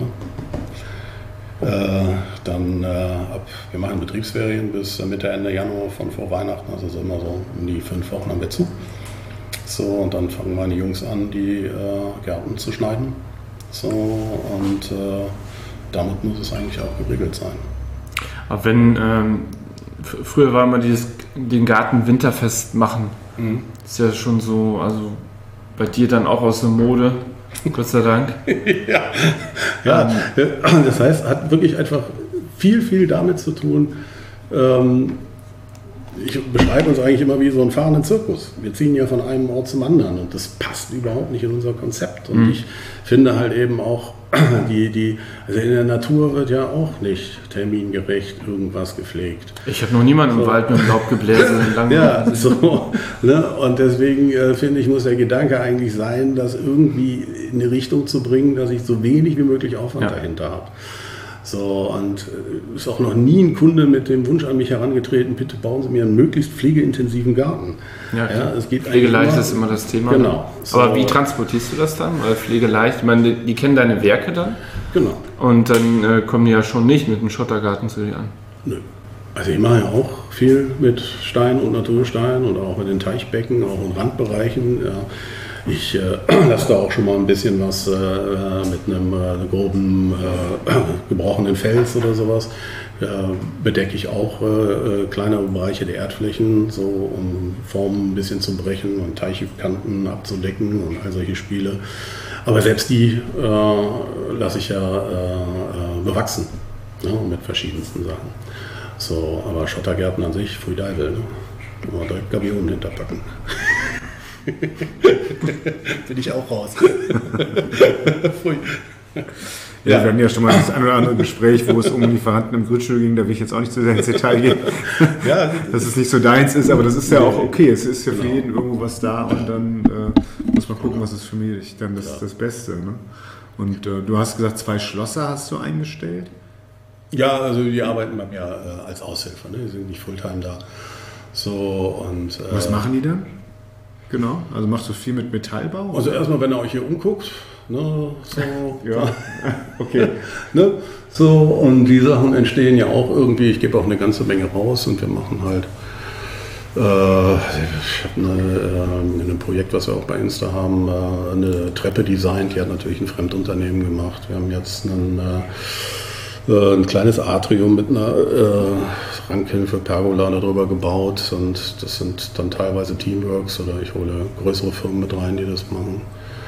Äh, dann äh, ab, wir machen Betriebsferien bis Mitte, Ende Januar von vor Weihnachten, also so immer so um die fünf Wochen haben wir zu. So, und dann fangen meine Jungs an, die äh, Gärten zu schneiden. So, und äh, damit muss es eigentlich auch geregelt sein. Aber wenn, ähm, f- früher war immer dieses, den Garten winterfest machen, Mhm. ist ja schon so, also bei dir dann auch aus der Mode. Gott sei Dank. ja, ja, das heißt, hat wirklich einfach viel, viel damit zu tun. Ähm, ich beschreibe uns eigentlich immer wie so einen fahrenden Zirkus. Wir ziehen ja von einem Ort zum anderen und das passt überhaupt nicht in unser Konzept. Und Mhm. ich finde halt eben auch, die, die, also in der Natur wird ja auch nicht termingerecht irgendwas gepflegt. Ich habe noch niemanden im So. Wald mit dem Laubgebläse lang. Ja, so. Ne? Und deswegen äh, finde ich, muss der Gedanke eigentlich sein, das irgendwie in eine Richtung zu bringen, dass ich so wenig wie möglich Aufwand Ja. dahinter habe. So, und äh, ist auch noch nie ein Kunde mit dem Wunsch an mich herangetreten, bitte bauen Sie mir einen möglichst pflegeintensiven Garten. Ja, Ja, es geht Pflegeleicht eigentlich ist immer das Thema. Genau. Aber So. wie transportierst du das dann? Oder Pflegeleicht? Ich meine, die, die kennen deine Werke dann Genau. und dann äh, kommen die ja schon nicht mit einem Schottergarten zu dir an. Nö. Also ich mache ja auch viel mit Stein und Naturstein und auch mit den Teichbecken, auch in Randbereichen. Ja. Ich äh, lasse da auch schon mal ein bisschen was äh, mit einem äh, groben äh, gebrochenen Fels oder sowas. Äh, bedecke ich auch äh, kleinere Bereiche der Erdflächen, so um Formen ein bisschen zu brechen und Teichkanten abzudecken und all solche Spiele. Aber selbst die äh, lasse ich ja äh, bewachsen, ja, mit verschiedensten Sachen. So, aber Schottergärten an sich, Pfui Deibel, ne? Kann man direkt Gabionen hinterpacken. Bin ich auch raus. Pfui. Ja, wir hatten ja schon mal das ein oder andere Gespräch, wo es um Lieferanten im Grünstück ging, da will ich jetzt auch nicht zu sehr ins Detail gehen, Ja, dass es nicht so deins ist, aber das ist ja auch okay, es ist ja für jeden irgendwo was da und dann äh, muss man gucken, was ist für mich dann das, das Beste. Ne? Und äh, du hast gesagt, zwei Schlosser hast du eingestellt? ja, also die arbeiten bei mir äh, als Aushilfe, ne? Die sind nicht Fulltime da. So, und, äh, Was machen die dann? Genau, also machst du viel mit Metallbau? Also erstmal, wenn ihr euch hier umguckt, ne, so, Ja, okay. ne, so, und die Sachen entstehen ja auch irgendwie, ich gebe auch eine ganze Menge raus und wir machen halt, äh, ich habe eine, äh, in einem Projekt, was wir auch bei Insta haben, äh, eine Treppe designt, die hat natürlich ein Fremdunternehmen gemacht. Wir haben jetzt einen, äh, äh, ein kleines Atrium mit einer äh, Rankhilfe, Pergola darüber gebaut und das sind dann teilweise Teamworks oder ich hole größere Firmen mit rein, die das machen.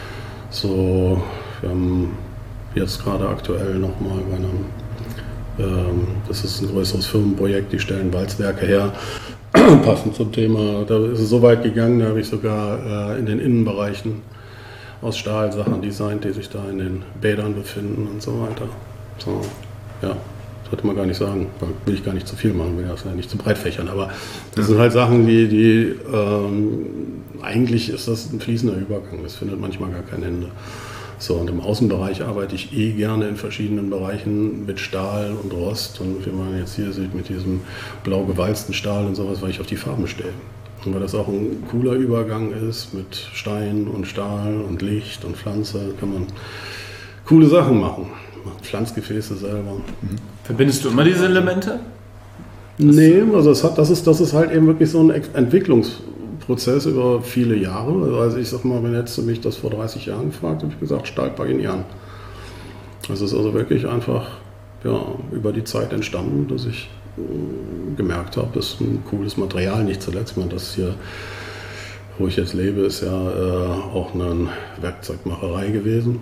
So, wir haben jetzt gerade aktuell nochmal bei einem, ähm, das ist ein größeres Firmenprojekt, die stellen Walzwerke her, passend zum Thema. Da ist es so weit gegangen, da habe ich sogar äh, in den Innenbereichen aus Stahl Sachen designt, die sich da in den Bädern befinden und so weiter. So, ja. Sollte man gar nicht sagen, da will ich gar nicht zu viel machen, will das ja nicht zu breit fächern, aber das sind halt Sachen, die, die ähm, eigentlich ist das ein fließender Übergang, das findet manchmal gar kein Ende. So, und im Außenbereich arbeite ich eh gerne in verschiedenen Bereichen mit Stahl und Rost und wie man jetzt hier sieht mit diesem blau gewalzten Stahl und sowas, weil ich auf die Farben stehe. Und weil das auch ein cooler Übergang ist mit Stein und Stahl und Licht und Pflanze, kann man coole Sachen machen. Pflanzgefäße selber. Verbindest du immer diese Elemente? Nee, also das, hat, das, ist, das ist halt eben wirklich so ein Ex- Entwicklungsprozess über viele Jahre. Also ich sag mal, wenn hättest du mich das vor dreißig Jahren gefragt, habe ich gesagt, Stahl packe ich nie an. Das ist also wirklich einfach ja, über die Zeit entstanden, dass ich äh, gemerkt habe, das ist ein cooles Material, nicht zuletzt. Ich meine, das hier, wo ich jetzt lebe, ist ja äh, auch eine Werkzeugmacherei gewesen.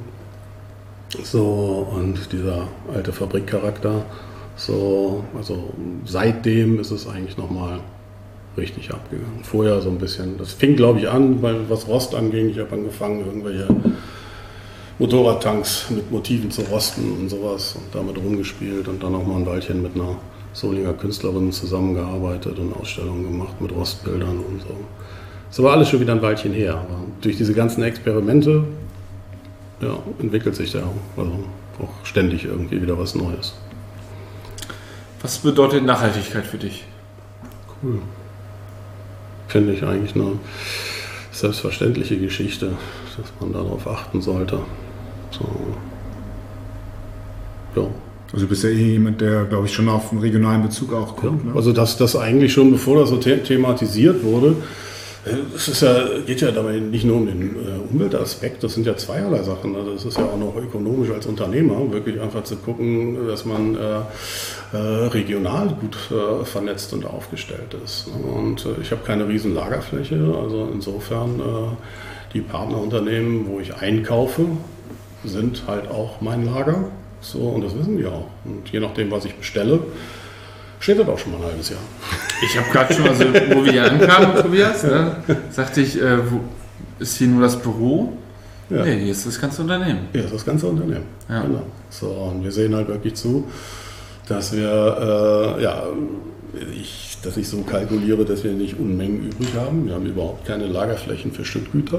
So, und dieser alte Fabrikcharakter, so, also seitdem ist es eigentlich nochmal richtig abgegangen. Vorher so ein bisschen, das fing glaube ich an, weil was Rost anging, ich habe angefangen, irgendwelche Motorradtanks mit Motiven zu rosten und sowas und damit rumgespielt und dann auch mal ein Weilchen mit einer Solinger Künstlerinnen zusammengearbeitet und Ausstellungen gemacht mit Rostbildern und so. Das war alles schon wieder ein Weilchen her, aber durch diese ganzen Experimente ja, entwickelt sich da auch, also auch ständig irgendwie wieder was Neues. Was bedeutet Nachhaltigkeit für dich? Cool. Finde ich eigentlich eine selbstverständliche Geschichte, dass man darauf achten sollte. So. Ja. Also du bist ja eh jemand, der, glaube ich, schon auf einen regionalen Bezug auch guckt. Ja, ne? also das, das eigentlich schon, bevor das so the- thematisiert wurde, es ist ja, geht ja dabei nicht nur um den äh, Umweltaspekt, das sind ja zweierlei Sachen. Also es ist ja auch noch ökonomisch als Unternehmer, wirklich einfach zu gucken, dass man äh, äh, regional gut äh, vernetzt und aufgestellt ist. Und äh, ich habe keine riesen Lagerfläche, also insofern äh, die Partnerunternehmen, wo ich einkaufe, sind halt auch mein Lager. So, und das wissen die auch. Und je nachdem, was ich bestelle, steht das auch schon mal ein halbes Jahr. Ich habe gerade schon, also wo wir hier ankamen, Tobias, ne, sagte ich, äh, wo, ist hier nur das Büro? Ja. Nee, hier ist das ganze Unternehmen. Ja, das ist das ganze Unternehmen. Ja. Genau. So, und wir sehen halt wirklich zu, dass wir, äh, ja, ich, dass ich so kalkuliere, dass wir nicht Unmengen übrig haben. Wir haben überhaupt keine Lagerflächen für Stückgüter.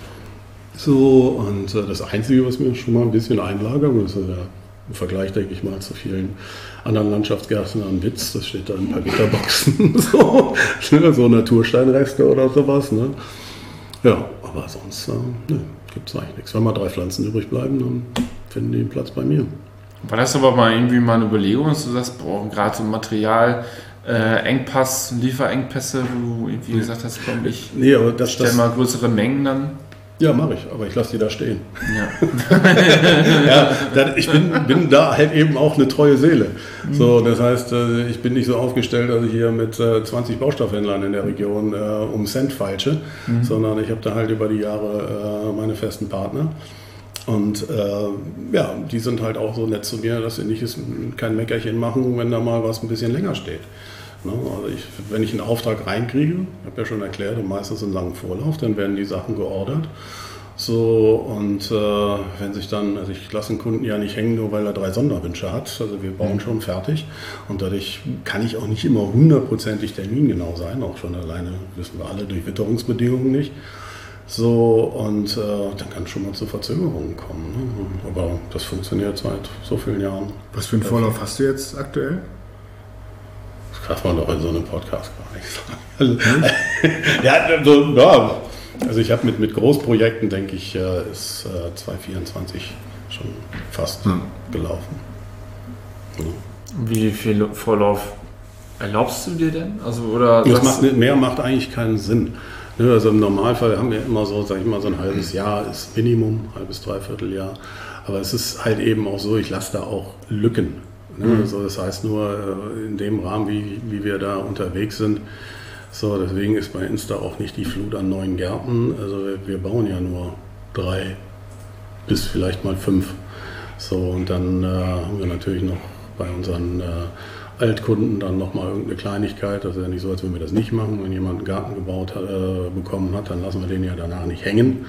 So, und äh, das Einzige, was wir schon mal ein bisschen einlagern, das ist ja im Vergleich, denke ich mal, zu vielen anderen Landschaftsgärtnern ein Witz, das steht da in ein paar Gitterboxen, so, so Natursteinreste oder sowas. Ne? Ja, aber sonst äh, ne, gibt es eigentlich nichts. Wenn mal drei Pflanzen übrig bleiben, dann finden die einen Platz bei mir. War das aber mal irgendwie mal eine Überlegung, dass du sagst, brauchen gerade so ein Material, äh, Engpass, Lieferengpässe, wo du irgendwie gesagt hast, komm, ich Nee, aber das, stell das, mal größere Mengen dann? ja, mache ich, aber ich lasse die da stehen. Ja. Ja, dann, ich bin, bin da halt eben auch eine treue Seele. So, das heißt, äh, ich bin nicht so aufgestellt, dass ich hier mit äh, zwanzig Baustoffhändlern in der Region äh, um Cent feilsche, mhm. sondern ich habe da halt über die Jahre äh, meine festen Partner. Und äh, ja, die sind halt auch so nett zu mir, dass sie nicht kein Meckerchen machen, wenn da mal was ein bisschen länger steht. Ne? Also ich, wenn ich einen Auftrag reinkriege, ich habe ja schon erklärt, und meistens einen langen Vorlauf, dann werden die Sachen geordert. So, und äh, wenn sich dann, also ich lasse einen Kunden ja nicht hängen, nur weil er drei Sonderwünsche hat. Also wir bauen schon fertig und dadurch kann ich auch nicht immer hundertprozentig termingenau sein, auch schon alleine, wissen wir alle, durch Witterungsbedingungen nicht. So, und äh, dann kann es schon mal zu Verzögerungen kommen. Ne? Aber das funktioniert seit so vielen Jahren. Was für einen Vorlauf hast du jetzt aktuell? Das kann man doch in so einem Podcast gar nicht sagen. Ja, also, ja, also ich habe mit, mit Großprojekten, denke ich, ist äh, zwanzig vierundzwanzig schon fast hm. gelaufen. Ja. Wie viel Vorlauf erlaubst du dir denn? Also, oder das macht nicht, mehr macht eigentlich keinen Sinn. Also im Normalfall haben wir immer so, sag ich mal, so ein halbes Jahr ist Minimum, halbes, dreiviertel Jahr. Aber es ist halt eben auch so, ich lasse da auch Lücken. Ne? Mhm. Also das heißt nur in dem Rahmen, wie, wie wir da unterwegs sind. So, deswegen ist bei Insta auch nicht die Flut an neuen Gärten. Also wir, wir bauen ja nur drei bis vielleicht mal fünf. So, und dann äh, haben wir natürlich noch bei unseren äh, Altkunden dann nochmal irgendeine Kleinigkeit. Das ist ja nicht so, als würden wir das nicht machen. Wenn jemand einen Garten gebaut hat, äh, bekommen hat, dann lassen wir den ja danach nicht hängen.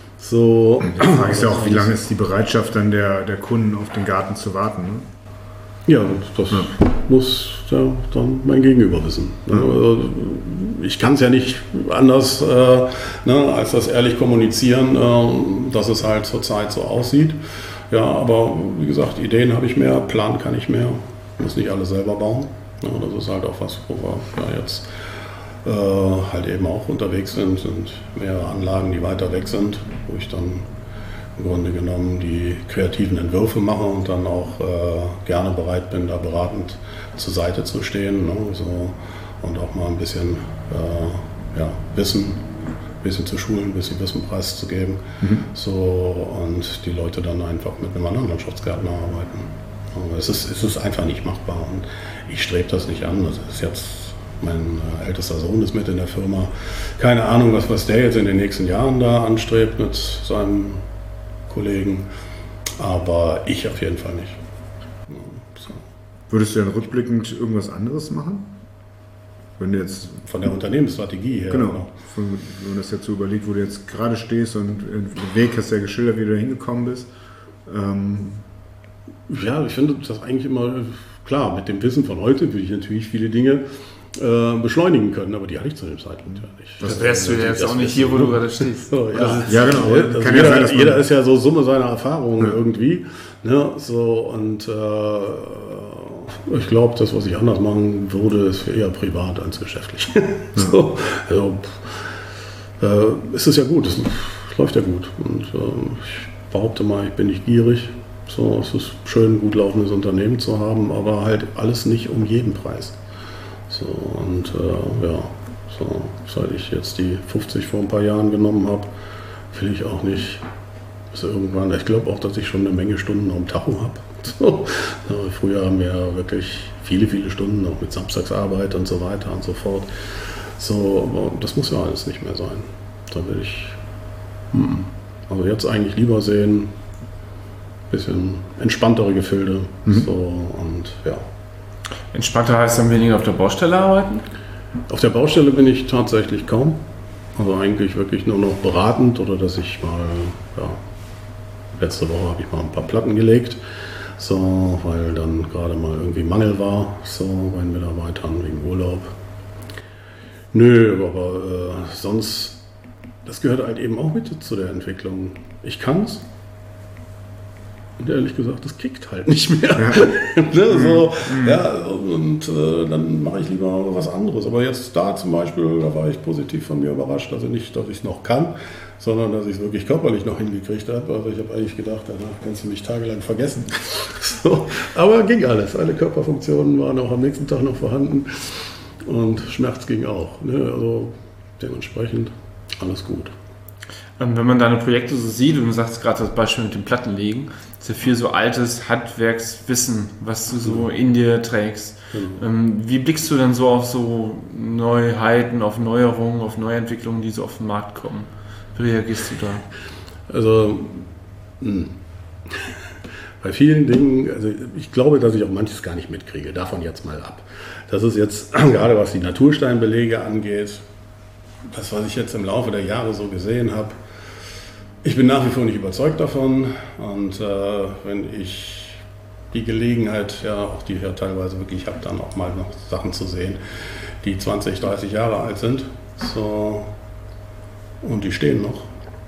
So, die Frage ist ja auch, wie lange ist die Bereitschaft dann der, der Kunden auf den Garten zu warten? Ne? Ja, das ja. muss ja dann mein Gegenüber wissen. Ja. Also ich kann es ja nicht anders, äh, ne, als das ehrlich kommunizieren, äh, dass es halt zurzeit so aussieht. Ja, aber wie gesagt, Ideen habe ich mehr, Plan kann ich mehr. Ich muss nicht alles selber bauen. Ja, das ist halt auch was, wo wir ja, jetzt äh, halt eben auch unterwegs sind. Sind mehrere Anlagen, die weiter weg sind, wo ich dann im Grunde genommen die kreativen Entwürfe mache und dann auch äh, gerne bereit bin, da beratend zur Seite zu stehen. Ne, so, und auch mal ein bisschen äh, ja, Wissen, ein bisschen zu schulen, ein bisschen Wissen preiszugeben. Mhm. So, und die Leute dann einfach mit einem anderen Landschaftsgärtner arbeiten. Es ist, es ist einfach nicht machbar und ich strebe das nicht an. Das ist jetzt, mein ältester Sohn ist mit in der Firma. Keine Ahnung, was, was der jetzt in den nächsten Jahren da anstrebt mit seinem Kollegen, aber ich auf jeden Fall nicht. So. Würdest du dann rückblickend irgendwas anderes machen? Wenn du jetzt von der Unternehmensstrategie her. Genau, von, wenn man das jetzt so überlegt, wo du jetzt gerade stehst und den Weg hast ja geschildert, wie du da hingekommen bist. Ähm, Ja, ich finde das eigentlich immer klar, mit dem Wissen von heute würde ich natürlich viele Dinge äh, beschleunigen können, aber die hatte ich zu dem Zeitpunkt ja nicht. Das wärst du ja jetzt auch nicht hier, wo du gerade stehst. So, ja. Ja, genau. Also Kann jeder, ja sein, dass man- jeder ist ja so Summe seiner Erfahrungen ja. irgendwie. Ne? So, und äh, ich glaube, das, was ich anders machen würde, ist eher privat als geschäftlich. so, also, äh, ist es ja gut, es läuft ja gut. Und äh, ich behaupte mal, ich bin nicht gierig. So, es ist schön, ein gut laufendes Unternehmen zu haben, aber halt alles nicht um jeden Preis. So, und äh, ja, so, seit ich jetzt die fünfzig vor ein paar Jahren genommen habe, will ich auch nicht bis irgendwann, ich glaube auch, dass ich schon eine Menge Stunden am Tacho habe. So, ja, früher haben wir ja wirklich viele, viele Stunden, auch mit Samstagsarbeit und so weiter und so fort. So, aber das muss ja alles nicht mehr sein. Da will ich hm, also jetzt eigentlich lieber sehen, bisschen entspanntere Gefilde. Mhm. So, und ja. Entspannter heißt dann weniger auf der Baustelle arbeiten? Auf der Baustelle bin ich tatsächlich kaum. Also eigentlich wirklich nur noch beratend oder dass ich mal, ja, letzte Woche habe ich mal ein paar Platten gelegt, so, weil dann gerade mal irgendwie Mangel war, so bei den Mitarbeitern wegen Urlaub. Nö, aber äh, sonst, das gehört halt eben auch mit zu der Entwicklung. Ich kann's. Und ehrlich gesagt, das kickt halt nicht mehr. Ja. ne, so, mhm. ja, und äh, dann mache ich lieber was anderes. Aber jetzt da zum Beispiel, da war ich positiv von mir überrascht. Also nicht, dass ich es noch kann, sondern dass ich es wirklich körperlich noch hingekriegt habe. Also ich habe eigentlich gedacht, danach kannst du mich tagelang vergessen. so, aber ging alles. Alle Körperfunktionen waren auch am nächsten Tag noch vorhanden. Und Schmerz ging auch. Ne? Also dementsprechend alles gut. Wenn man deine Projekte so sieht, und du sagst gerade das Beispiel mit dem Plattenlegen, ist ja viel so altes Handwerkswissen, was du so in dir trägst. Mhm. Wie blickst du denn so auf so Neuheiten, auf Neuerungen, auf Neuentwicklungen, die so auf den Markt kommen? Wie reagierst du da? Also, mh. bei vielen Dingen, also ich glaube, dass ich auch manches gar nicht mitkriege, davon jetzt mal ab. Das ist jetzt, gerade was die Natursteinbelege angeht, das, was ich jetzt im Laufe der Jahre so gesehen habe, ich bin nach wie vor nicht überzeugt davon, und äh, wenn ich die Gelegenheit, ja auch die ich ja teilweise wirklich habe, dann auch mal noch Sachen zu sehen, die zwanzig, dreißig Jahre alt sind, so, und die stehen noch,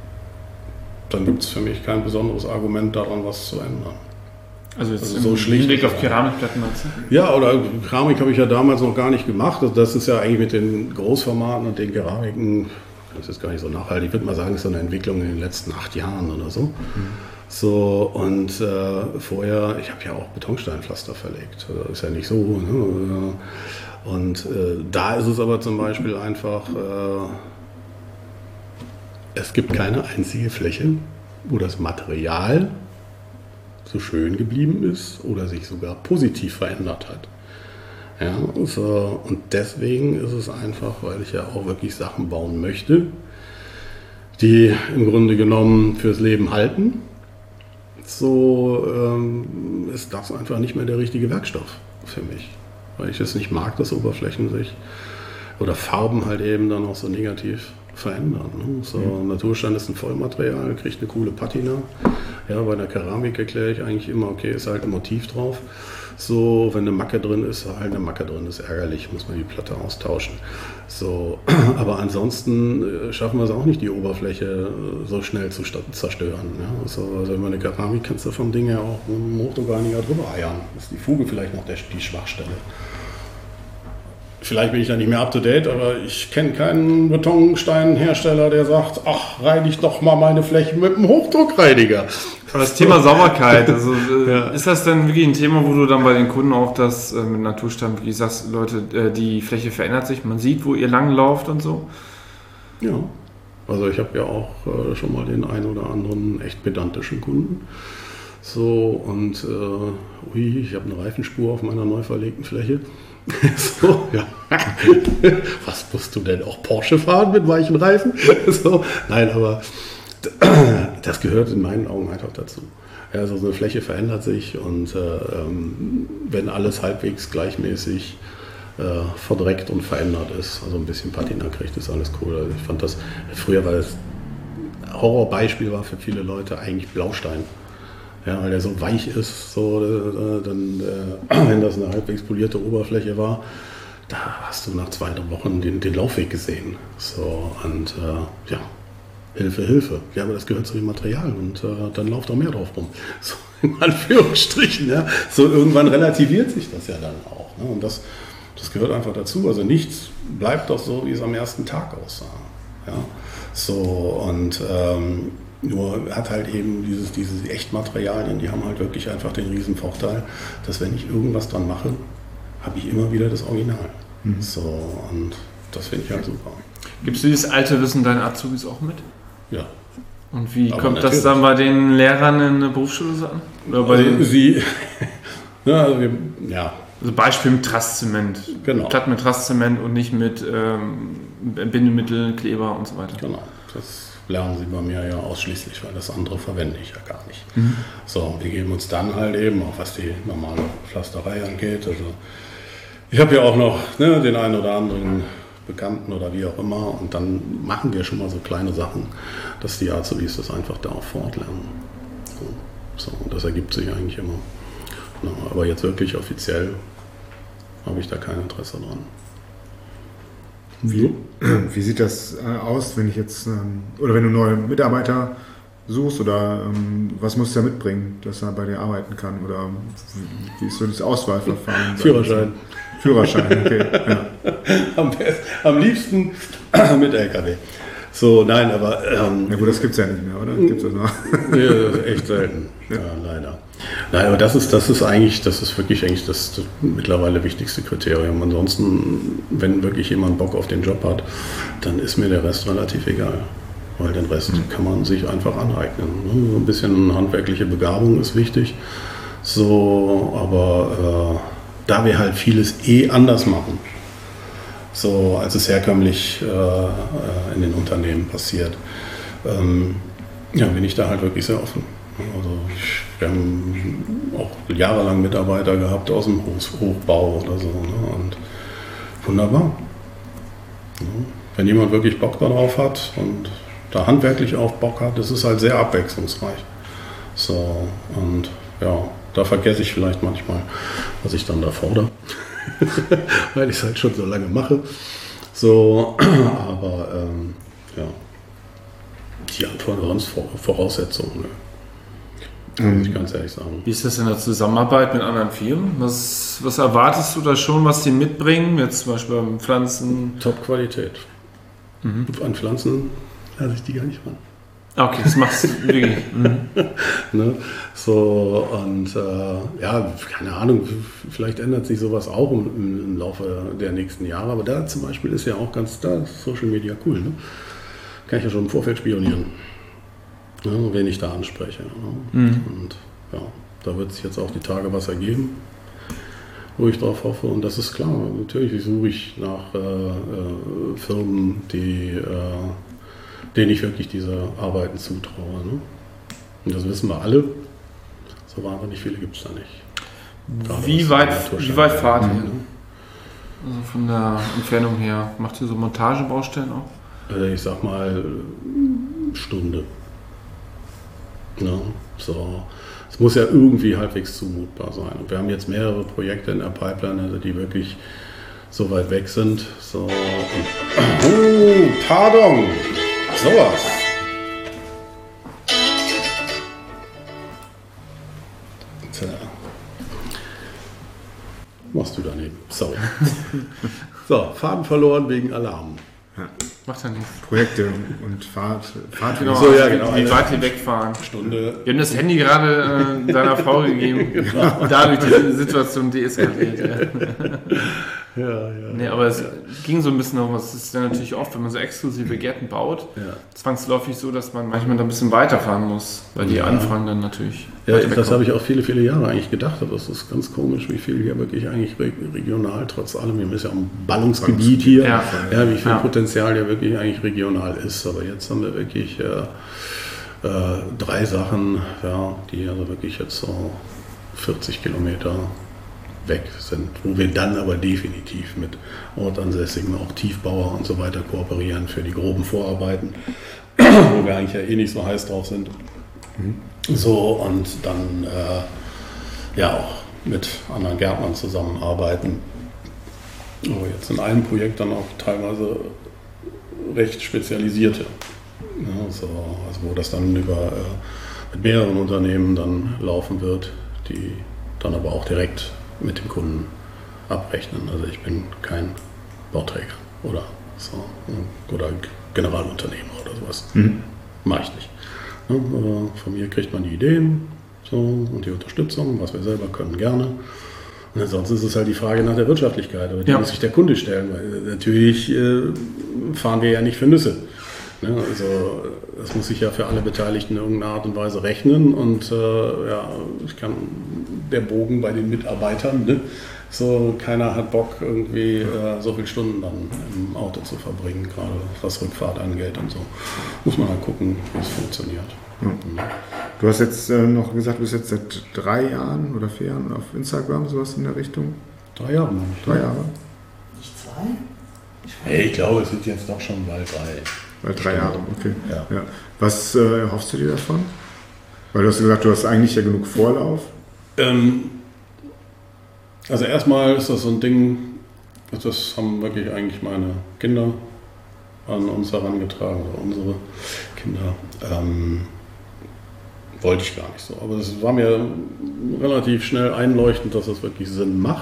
dann gibt es für mich kein besonderes Argument daran, was zu ändern. Also jetzt also so schlicht Blick auf Keramikplatten meinst du? Ja, oder Keramik habe ich ja damals noch gar nicht gemacht. Das ist ja eigentlich mit den Großformaten und den Keramiken, das ist gar nicht so nachhaltig. Ich würde mal sagen, das ist so eine Entwicklung in den letzten acht Jahren oder so. Mhm. So, und äh, vorher, ich habe ja auch Betonsteinpflaster verlegt. Das ist ja nicht so. Ne? Und äh, da ist es aber zum Beispiel einfach, äh, es gibt keine einzige Fläche, wo das Material so schön geblieben ist oder sich sogar positiv verändert hat. Ja, so, und deswegen ist es einfach, weil ich ja auch wirklich Sachen bauen möchte, die im Grunde genommen fürs Leben halten, so ähm, ist das einfach nicht mehr der richtige Werkstoff für mich. Weil ich es nicht mag, dass Oberflächen sich oder Farben halt eben dann auch so negativ verändern. Ne? So, mhm. Naturstein ist ein Vollmaterial, kriegt eine coole Patina. Ja, bei der Keramik erkläre ich eigentlich immer, okay, ist halt ein Motiv drauf. So, wenn eine Macke drin ist, halt eine Macke drin, ist ärgerlich, muss man die Platte austauschen. So, aber ansonsten schaffen wir es auch nicht, die Oberfläche so schnell zu zerstören. Ja? Also, also wenn man eine Keramik kannst du vom Ding her auch mit einem Hochdruckreiniger drüber eiern. Ist die Fuge vielleicht noch der, die Schwachstelle. Vielleicht bin ich da nicht mehr up to date, aber ich kenne keinen Betonsteinhersteller, der sagt, ach, reinige doch mal meine Flächen mit einem Hochdruckreiniger. Aber das Thema Sauberkeit, also äh, ja. Ist das dann wirklich ein Thema, wo du dann bei den Kunden auch das äh, mit Naturstein wirklich sagst, Leute, äh, die Fläche verändert sich, man sieht, wo ihr lang lauft und so? Ja, also ich habe ja auch äh, schon mal den einen oder anderen echt pedantischen Kunden. So, und äh, ui, ich habe eine Reifenspur auf meiner neu verlegten Fläche. So, ja. Was musst du denn auch Porsche fahren mit weichen Reifen? So, nein, aber das gehört in meinen Augen einfach dazu. Ja, also so eine Fläche verändert sich, und äh, wenn alles halbwegs gleichmäßig äh, verdreckt und verändert ist, also ein bisschen Patina kriegt, ist alles cool. Also ich fand das, früher war das Horrorbeispiel war für viele Leute eigentlich Blaustein. Ja, weil der so weich ist, so, äh, dann, äh, wenn das eine halbwegs polierte Oberfläche war, da hast du nach zwei, drei Wochen den, den Laufweg gesehen. So, und äh, ja, Hilfe, Hilfe. Ja, aber das gehört zu dem Material und äh, dann lauft auch mehr drauf rum. So in Anführungsstrichen, ja. So irgendwann relativiert sich das ja dann auch. Ne? Und das, das gehört einfach dazu. Also nichts bleibt doch so, wie es am ersten Tag aussah. Ja? So, und ähm, nur hat halt eben dieses, diese Echtmaterialien, die haben halt wirklich einfach den riesen Vorteil, dass wenn ich irgendwas dran mache, habe ich immer wieder das Original. Mhm. So, und das finde ich halt super. Gibst du dieses alte Wissen deinen Azubis auch mit? Ja. Und wie Aber kommt natürlich. das dann bei den Lehrern in der Berufsschule so an? Oder bei Also den, sie, ja, also wir, ja, also Beispiel mit Trasszement. Genau. Platten mit Trasszement und nicht mit ähm, Bindemittel, Kleber und so weiter. genau. Das lernen sie bei mir ja ausschließlich, weil das andere verwende ich ja gar nicht. Mhm. So, wir geben uns dann halt eben, auch was die normale Pflasterei angeht, also ich habe ja auch noch ne, den einen oder anderen Bekannten oder wie auch immer und dann machen wir schon mal so kleine Sachen, dass die Azubis das einfach da auch fortlernen. So, so, und das ergibt sich eigentlich immer. Na, aber jetzt wirklich offiziell habe ich da kein Interesse dran. Wie, wie sieht das äh, aus, wenn ich jetzt, ähm, oder wenn du neue Mitarbeiter suchst oder ähm, was muss der mitbringen, dass er bei dir arbeiten kann? Oder wie, wie ist so das Auswahlverfahren? Führerschein. Führerschein, okay. Ja. Am, best, am liebsten mit L K W. So, nein, aber... Ähm, Ja gut, das gibt es ja nicht mehr, oder? Gibt's das noch? nee, das ist echt selten, ja, leider. Nein, aber das ist, das ist eigentlich, das ist wirklich eigentlich das, das mittlerweile wichtigste Kriterium. Ansonsten, wenn wirklich jemand Bock auf den Job hat, dann ist mir der Rest relativ egal. Weil den Rest mhm. kann man sich einfach aneignen. So ein bisschen handwerkliche Begabung ist wichtig. So, aber äh, da wir halt vieles eh anders machen, so als es herkömmlich äh, in den Unternehmen passiert, ähm, ja, bin ich da halt wirklich sehr offen. Also ich, wir haben auch jahrelang Mitarbeiter gehabt aus dem Hochbau oder so. Ne? Und wunderbar. Ja, wenn jemand wirklich Bock darauf hat und da handwerklich auch Bock hat, das ist halt sehr abwechslungsreich. So, und ja, da vergesse ich vielleicht manchmal, was ich dann da fordere. Weil ich es halt schon so lange mache. So, aber ähm, ja, die Antwort sonst Voraussetzungen, ne? Muss ich ganz ehrlich sagen. Wie ist das in der Zusammenarbeit mit anderen Firmen? Was, was erwartest du da schon, was die mitbringen? Jetzt zum Beispiel beim Pflanzen. Top-Qualität. Mhm. An Pflanzen lasse ich die gar nicht ran. Okay, das machst du wirklich. Mhm. Ne? So, und äh, ja, keine Ahnung, vielleicht ändert sich sowas auch im, im Laufe der nächsten Jahre, aber da zum Beispiel ist ja auch ganz, da ist Social Media cool, ne? Kann ich ja schon im Vorfeld spionieren, ne? Wen ich da anspreche. Ne? Mhm. Und ja, da wird sich jetzt auch die Tage was ergeben, wo ich drauf hoffe, und das ist klar, natürlich suche ich nach äh, äh, Firmen, die äh, denen ich wirklich diese Arbeiten zutraue. Ne? Und das wissen wir alle. So wahnsinnig viele gibt es da nicht. Gerade Wie weit, wie weit fahrt ihr? Ne? Also von der Entfernung her. Macht ihr so Montagebaustellen auch? Also ich sag mal, Stunde. Ne? So. Es muss ja irgendwie halbwegs zumutbar sein. Und wir haben jetzt mehrere Projekte in der Pipeline, also die wirklich so weit weg sind. So. Oh, pardon! Sowas. Tja. Machst du daneben. Sorry. So, Faden verloren wegen Alarm. Ja. Macht ja nichts. Projekte und Fahrt. Fahrt Genau, So, ja, genau. wie weit wir wegfahren. Stunde. Wir haben das Handy gerade äh, deiner Frau gegeben und dadurch die Situation deeskaliert. Ja. Ja, ja. Nee, aber es ging so ein bisschen darum, es ist dann natürlich oft, wenn man so exklusive Gärten baut, Ja. zwangsläufig so, dass man manchmal da ein bisschen weiterfahren muss, weil die Ja. Anfragen dann natürlich Ja, weiter das wegkommen. habe ich auch viele, viele Jahre eigentlich gedacht, aber es ist ganz komisch, wie viel hier wirklich eigentlich re- regional, trotz allem, hier ist ja auch ein Ballungsgebiet hier, Ja. ja, wie viel Ja. Potenzial ja wirklich eigentlich regional ist. Aber jetzt haben wir wirklich äh, äh, drei Sachen, ja, die also wirklich jetzt so vierzig Kilometer weg sind, wo wir dann aber definitiv mit Ortansässigen, auch Tiefbauer und so weiter kooperieren für die groben Vorarbeiten, wo wir eigentlich ja eh nicht so heiß drauf sind. So, und dann äh, ja auch mit anderen Gärtnern zusammenarbeiten. Aber jetzt in einem Projekt dann auch teilweise recht spezialisierte. Ja, so, also wo das dann über äh, mit mehreren Unternehmen dann laufen wird, die dann aber auch direkt mit dem Kunden abrechnen. Also ich bin kein Bauträger oder so oder Generalunternehmer oder sowas. Mhm. Mache ich nicht. Ja, aber von mir kriegt man die Ideen so, und die Unterstützung, was wir selber können, gerne. Und ansonsten ist es halt die Frage nach der Wirtschaftlichkeit, aber die ja. muss sich der Kunde stellen, weil natürlich äh, fahren wir ja nicht für Nüsse. Ne? Also das muss sich ja für alle Beteiligten in irgendeiner Art und Weise rechnen und äh, ja, ich kann der Bogen bei den Mitarbeitern, ne? So, keiner hat Bock irgendwie äh, so viele Stunden dann im Auto zu verbringen, gerade was Rückfahrt angeht und so. Muss man halt gucken, wie es funktioniert. Ja. Du hast jetzt äh, noch gesagt, du bist jetzt seit drei Jahren oder vier Jahren auf Instagram, sowas in der Richtung? Drei Jahre. Drei Jahre. Nicht zwei? Ich, hey, ich glaube, es sind jetzt doch schon bald drei. Bald drei Jahre, okay. Ja. Ja. Was äh, hoffst du dir davon? Weil du hast gesagt, du hast eigentlich ja genug Vorlauf. Ähm, also erstmal ist das so ein Ding, das haben wirklich eigentlich meine Kinder an uns herangetragen, oder unsere Kinder. Ähm, wollte ich gar nicht so. Aber es war mir relativ schnell einleuchtend, dass es wirklich Sinn macht.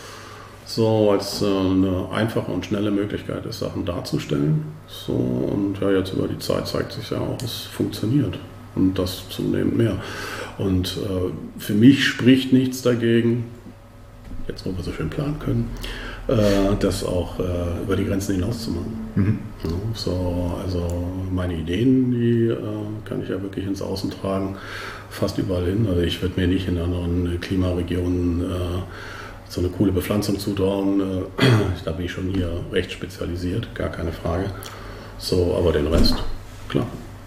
So als äh, eine einfache und schnelle Möglichkeit ist, Sachen darzustellen. So, und ja, jetzt über die Zeit zeigt sich ja auch, es funktioniert. Und das zunehmend mehr. Und äh, für mich spricht nichts dagegen, jetzt wo wir so schön planen können, äh, das auch äh, über die Grenzen hinaus zu machen. Mhm. Ja, so, also meine Ideen, die äh, kann ich ja wirklich ins Außen tragen, fast überall hin. Also ich würde mir nicht in anderen Klimaregionen äh, so eine coole Bepflanzung zutrauen. Äh, da bin ich schon hier recht spezialisiert, gar keine Frage. So, aber den Rest, klar.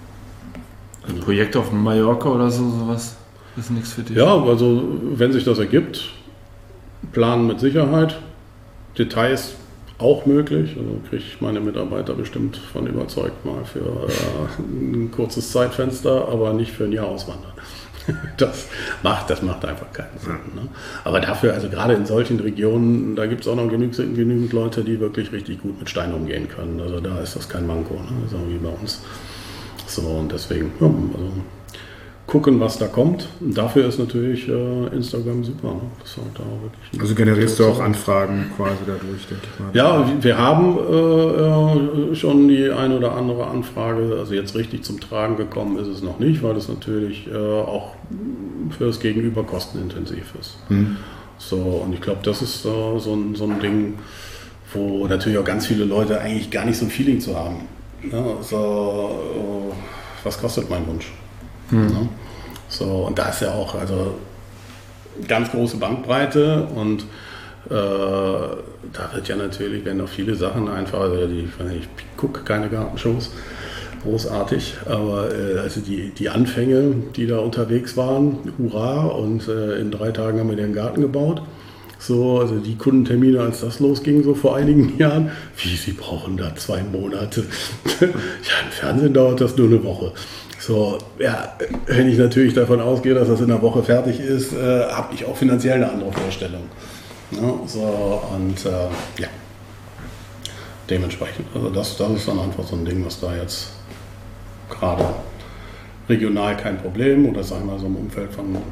Ein Projekt auf Mallorca oder so, sowas ist nichts für dich? Ja, also wenn sich das ergibt, planen mit Sicherheit, Details auch möglich, also kriege ich meine Mitarbeiter bestimmt von überzeugt, mal für äh, ein kurzes Zeitfenster, aber nicht für ein Jahr auswandern. Das macht, das macht einfach keinen Sinn. Ne? Aber dafür, also gerade in solchen Regionen, da gibt es auch noch genügend, genügend Leute, die wirklich richtig gut mit Steinen umgehen können. Also da ist das kein Manko, ne? So wie bei uns. So, und deswegen, ja, also gucken, was da kommt. Und dafür ist natürlich äh, Instagram super. Ne? Das halt da wirklich also generierst du auch Anfragen quasi dadurch, denke ich mal. Ja, wir haben äh, schon die eine oder andere Anfrage, also jetzt richtig zum Tragen gekommen ist es noch nicht, weil es natürlich äh, auch für das Gegenüber kostenintensiv ist. Mhm. So, und ich glaube, das ist äh, so, ein, so ein Ding, wo natürlich auch ganz viele Leute eigentlich gar nicht so ein Feeling zu haben. Ja, so, äh, was kostet mein Wunsch? Mhm. Ja, so, und da ist ja auch also ganz große Bandbreite und äh, da wird ja natürlich, werden auch viele Sachen einfach, also die, ich gucke keine Gartenshows, großartig, aber äh, also die, die Anfänge, die da unterwegs waren, hurra, und äh, in drei Tagen haben wir den Garten gebaut. So, also die Kundentermine, als das losging, so vor einigen Jahren, wie, sie brauchen da zwei Monate. Ja, im Fernsehen dauert das nur eine Woche. So, ja, wenn ich natürlich davon ausgehe, dass das in einer Woche fertig ist, äh, habe ich auch finanziell eine andere Vorstellung. Ja, so, und äh, ja, dementsprechend, also das, das ist dann einfach so ein Ding, was da jetzt gerade regional kein Problem, oder sagen wir so im Umfeld von, äh,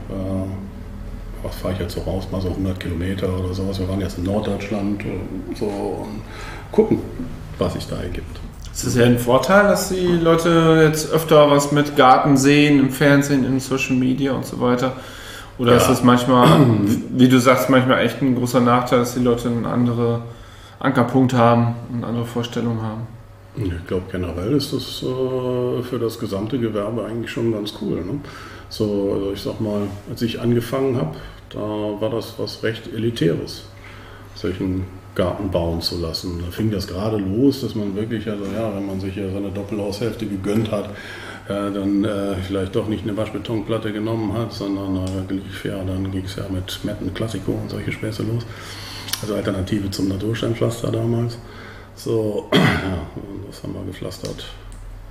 was fahre ich jetzt so raus, mal so hundert Kilometer oder sowas. Wir waren jetzt in Norddeutschland und so und gucken, was sich da ergibt. Ist das ja ein Vorteil, dass die Leute jetzt öfter was mit Garten sehen, im Fernsehen, in Social Media und so weiter? Oder ja. Ist das manchmal, wie du sagst, manchmal echt ein großer Nachteil, dass die Leute einen anderen Ankerpunkt haben und eine andere Vorstellungen haben? Ich glaube, generell ist das äh, für das gesamte Gewerbe eigentlich schon ganz cool. Ne? So, also ich sag mal, als ich angefangen habe, da war das was recht Elitäres, solchen Garten bauen zu lassen. Da fing das gerade los, dass man wirklich, also ja, wenn man sich ja seine Doppelhaushälfte gegönnt hat, äh, dann äh, vielleicht doch nicht eine Waschbetonplatte genommen hat, sondern äh, lief, ja, dann ging es ja mit Metten, Klassiko und solche Späße los. Also Alternative zum Natursteinpflaster damals. So, ja, das haben wir gepflastert.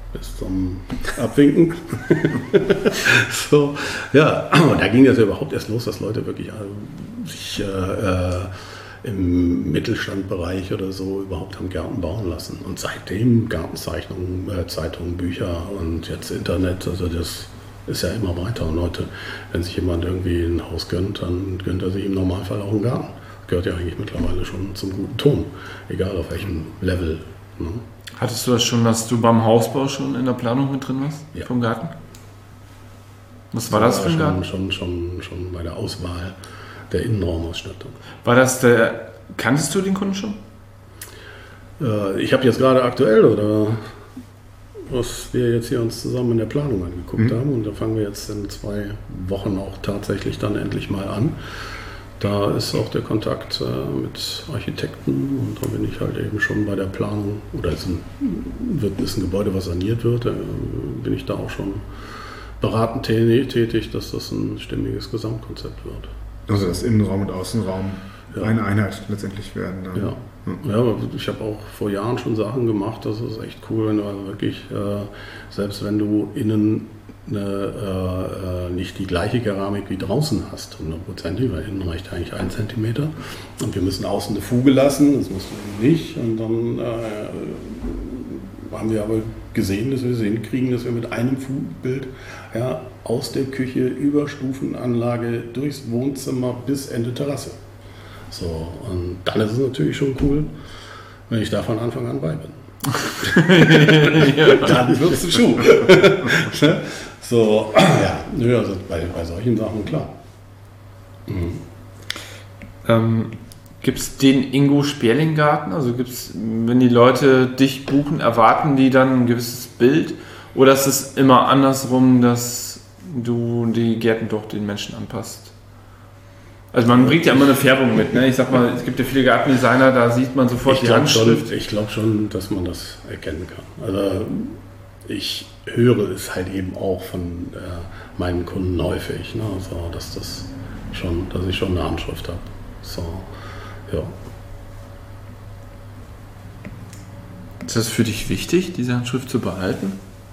bis zum Abwinken. So, ja, und da ging das ja überhaupt erst los, dass Leute wirklich äh, sich äh, im Mittelstandbereich oder so überhaupt haben Gärten bauen lassen. Und seitdem Gartenzeichnungen, äh, Zeitungen, Bücher und jetzt Internet, also das ist ja immer weiter. Und Leute, wenn sich jemand irgendwie ein Haus gönnt, dann gönnt er sich im Normalfall auch einen Garten. Gehört ja eigentlich mittlerweile schon zum guten Ton, egal auf welchem Level. Ne? Hattest du das schon, dass du beim Hausbau schon in der Planung mit drin warst? Ja. Vom Garten? Was war das für ein Garten? Schon, schon, schon bei der Auswahl der Innenraumausstattung. War das der, kanntest du den Kunden schon? Äh, ich habe jetzt gerade aktuell, oder was wir jetzt hier uns zusammen in der Planung angeguckt mhm. haben, und da fangen wir jetzt in zwei Wochen auch tatsächlich dann endlich mal an. Da ist auch der Kontakt äh, mit Architekten, und da bin ich halt eben schon bei der Planung, oder es ist ein, wird, ist ein Gebäude, was saniert wird, da bin ich da auch schon beratend tätig, dass das ein stimmiges Gesamtkonzept wird. Also dass Innenraum und Außenraum ja. eine Einheit letztendlich werden. Dann. Ja. Ja, aber ich habe auch vor Jahren schon Sachen gemacht, das ist echt cool, wenn du also wirklich, äh, selbst wenn du innen eine, äh, nicht die gleiche Keramik wie draußen hast, hundertprozentig, weil innen reicht eigentlich ein Zentimeter und wir müssen außen eine Fuge lassen, das musst du eben nicht, und dann äh, haben wir aber gesehen, dass wir es hinkriegen, dass wir mit einem Fugenbild ja, aus der Küche über Stufenanlage durchs Wohnzimmer bis Ende Terrasse. So, und dann ist es natürlich schon cool, wenn ich da von Anfang an bei bin. Dann wird's ein Schuh. So, ja, nö, also bei, bei solchen Sachen klar. Mhm. Ähm, gibt es den Ingo Sperling-Garten? Also gibt's, wenn die Leute dich buchen, erwarten die dann ein gewisses Bild? Oder ist es immer andersrum, dass du die Gärten doch den Menschen anpasst? Also man bringt ja immer eine Färbung mit, ne? Ich sag mal, es gibt ja viele Gartendesigner, da sieht man sofort ich die Handschrift. Schon, ich glaube schon, dass man das erkennen kann. Also ich höre es halt eben auch von äh, meinen Kunden häufig, ne? So, dass, das schon, dass ich schon eine Handschrift habe. So, ja. Ist das für dich wichtig, diese Handschrift zu behalten?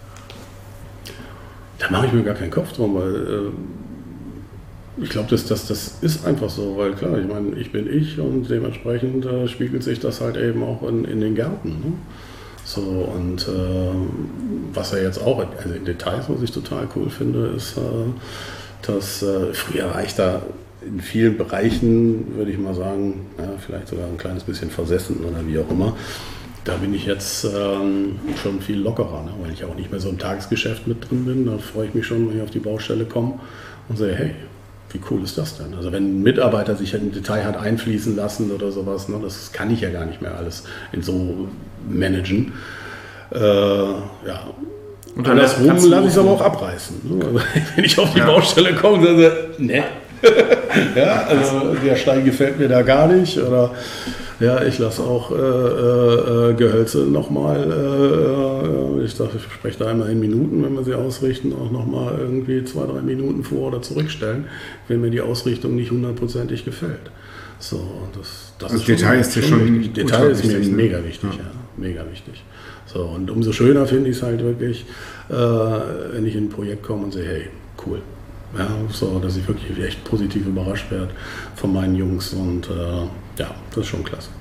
Da mache ich mir gar keinen Kopf drum, weil äh, ich glaube, das, das, das ist einfach so, weil klar, ich meine, ich bin ich und dementsprechend äh, spiegelt sich das halt eben auch in, in den Gärten. Ne? So, und äh, was er jetzt auch, also in Details, was ich total cool finde, ist, äh, dass äh, früher war ich da in vielen Bereichen, würde ich mal sagen, ja, vielleicht sogar ein kleines bisschen versessen oder wie auch immer. Da bin ich jetzt ähm, schon viel lockerer, ne? Weil ich auch nicht mehr so im Tagesgeschäft mit drin bin. Da freue ich mich schon, wenn ich auf die Baustelle komme und sage, hey, wie cool ist das denn? Also wenn ein Mitarbeiter sich ein Detail hat einfließen lassen oder sowas, ne, das kann ich ja gar nicht mehr alles in so managen. Äh, ja. Und dann lasse ich es aber auch abreißen. Ne? Also, wenn ich auf die ja. Baustelle komme, dann sage ich, ne. Ja, also der Stein gefällt mir da gar nicht. Oder ja, ich lasse auch äh, äh, Gehölze nochmal, äh, ich dachte, ich spreche da einmal in Minuten, wenn wir sie ausrichten, auch nochmal irgendwie zwei, drei Minuten vor- oder zurückstellen, wenn mir die Ausrichtung nicht hundertprozentig gefällt. So, das, das also ist Detail ist dir schon Detail ist mir wichtig, ne? mega wichtig, ja. ja, mega wichtig. So, und umso schöner finde ich es halt wirklich, äh, wenn ich in ein Projekt komme und sehe, hey, cool. Ja, so, dass ich wirklich echt positiv überrascht werde von meinen Jungs, und äh, ja, das ist schon klasse.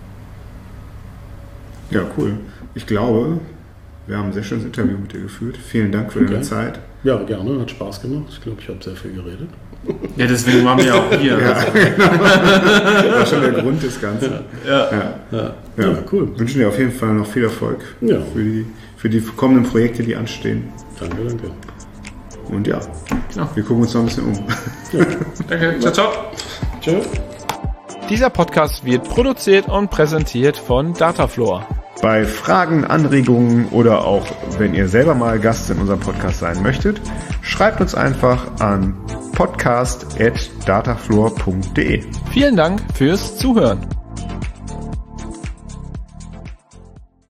Ja, cool. Ich glaube, wir haben ein sehr schönes Interview mit dir geführt. Vielen Dank für okay. deine Zeit. Ja, gerne, hat Spaß gemacht. Ich glaube, ich habe sehr viel geredet. Ja, deswegen waren wir ja auch hier. Ja, genau. Das war schon der Grund des Ganzen. Ja, ja. ja. ja. ja cool. Ich wünsche dir auf jeden Fall noch viel Erfolg ja. für, die, für die kommenden Projekte, die anstehen. Danke, danke. Und ja, genau. wir gucken uns noch ein bisschen um. Ja. Danke, ciao, ciao. Tschüss. Dieser Podcast wird produziert und präsentiert von Datafloor. Bei Fragen, Anregungen oder auch wenn ihr selber mal Gast in unserem Podcast sein möchtet, schreibt uns einfach an podcast at datafloor punkt de. Vielen Dank fürs Zuhören.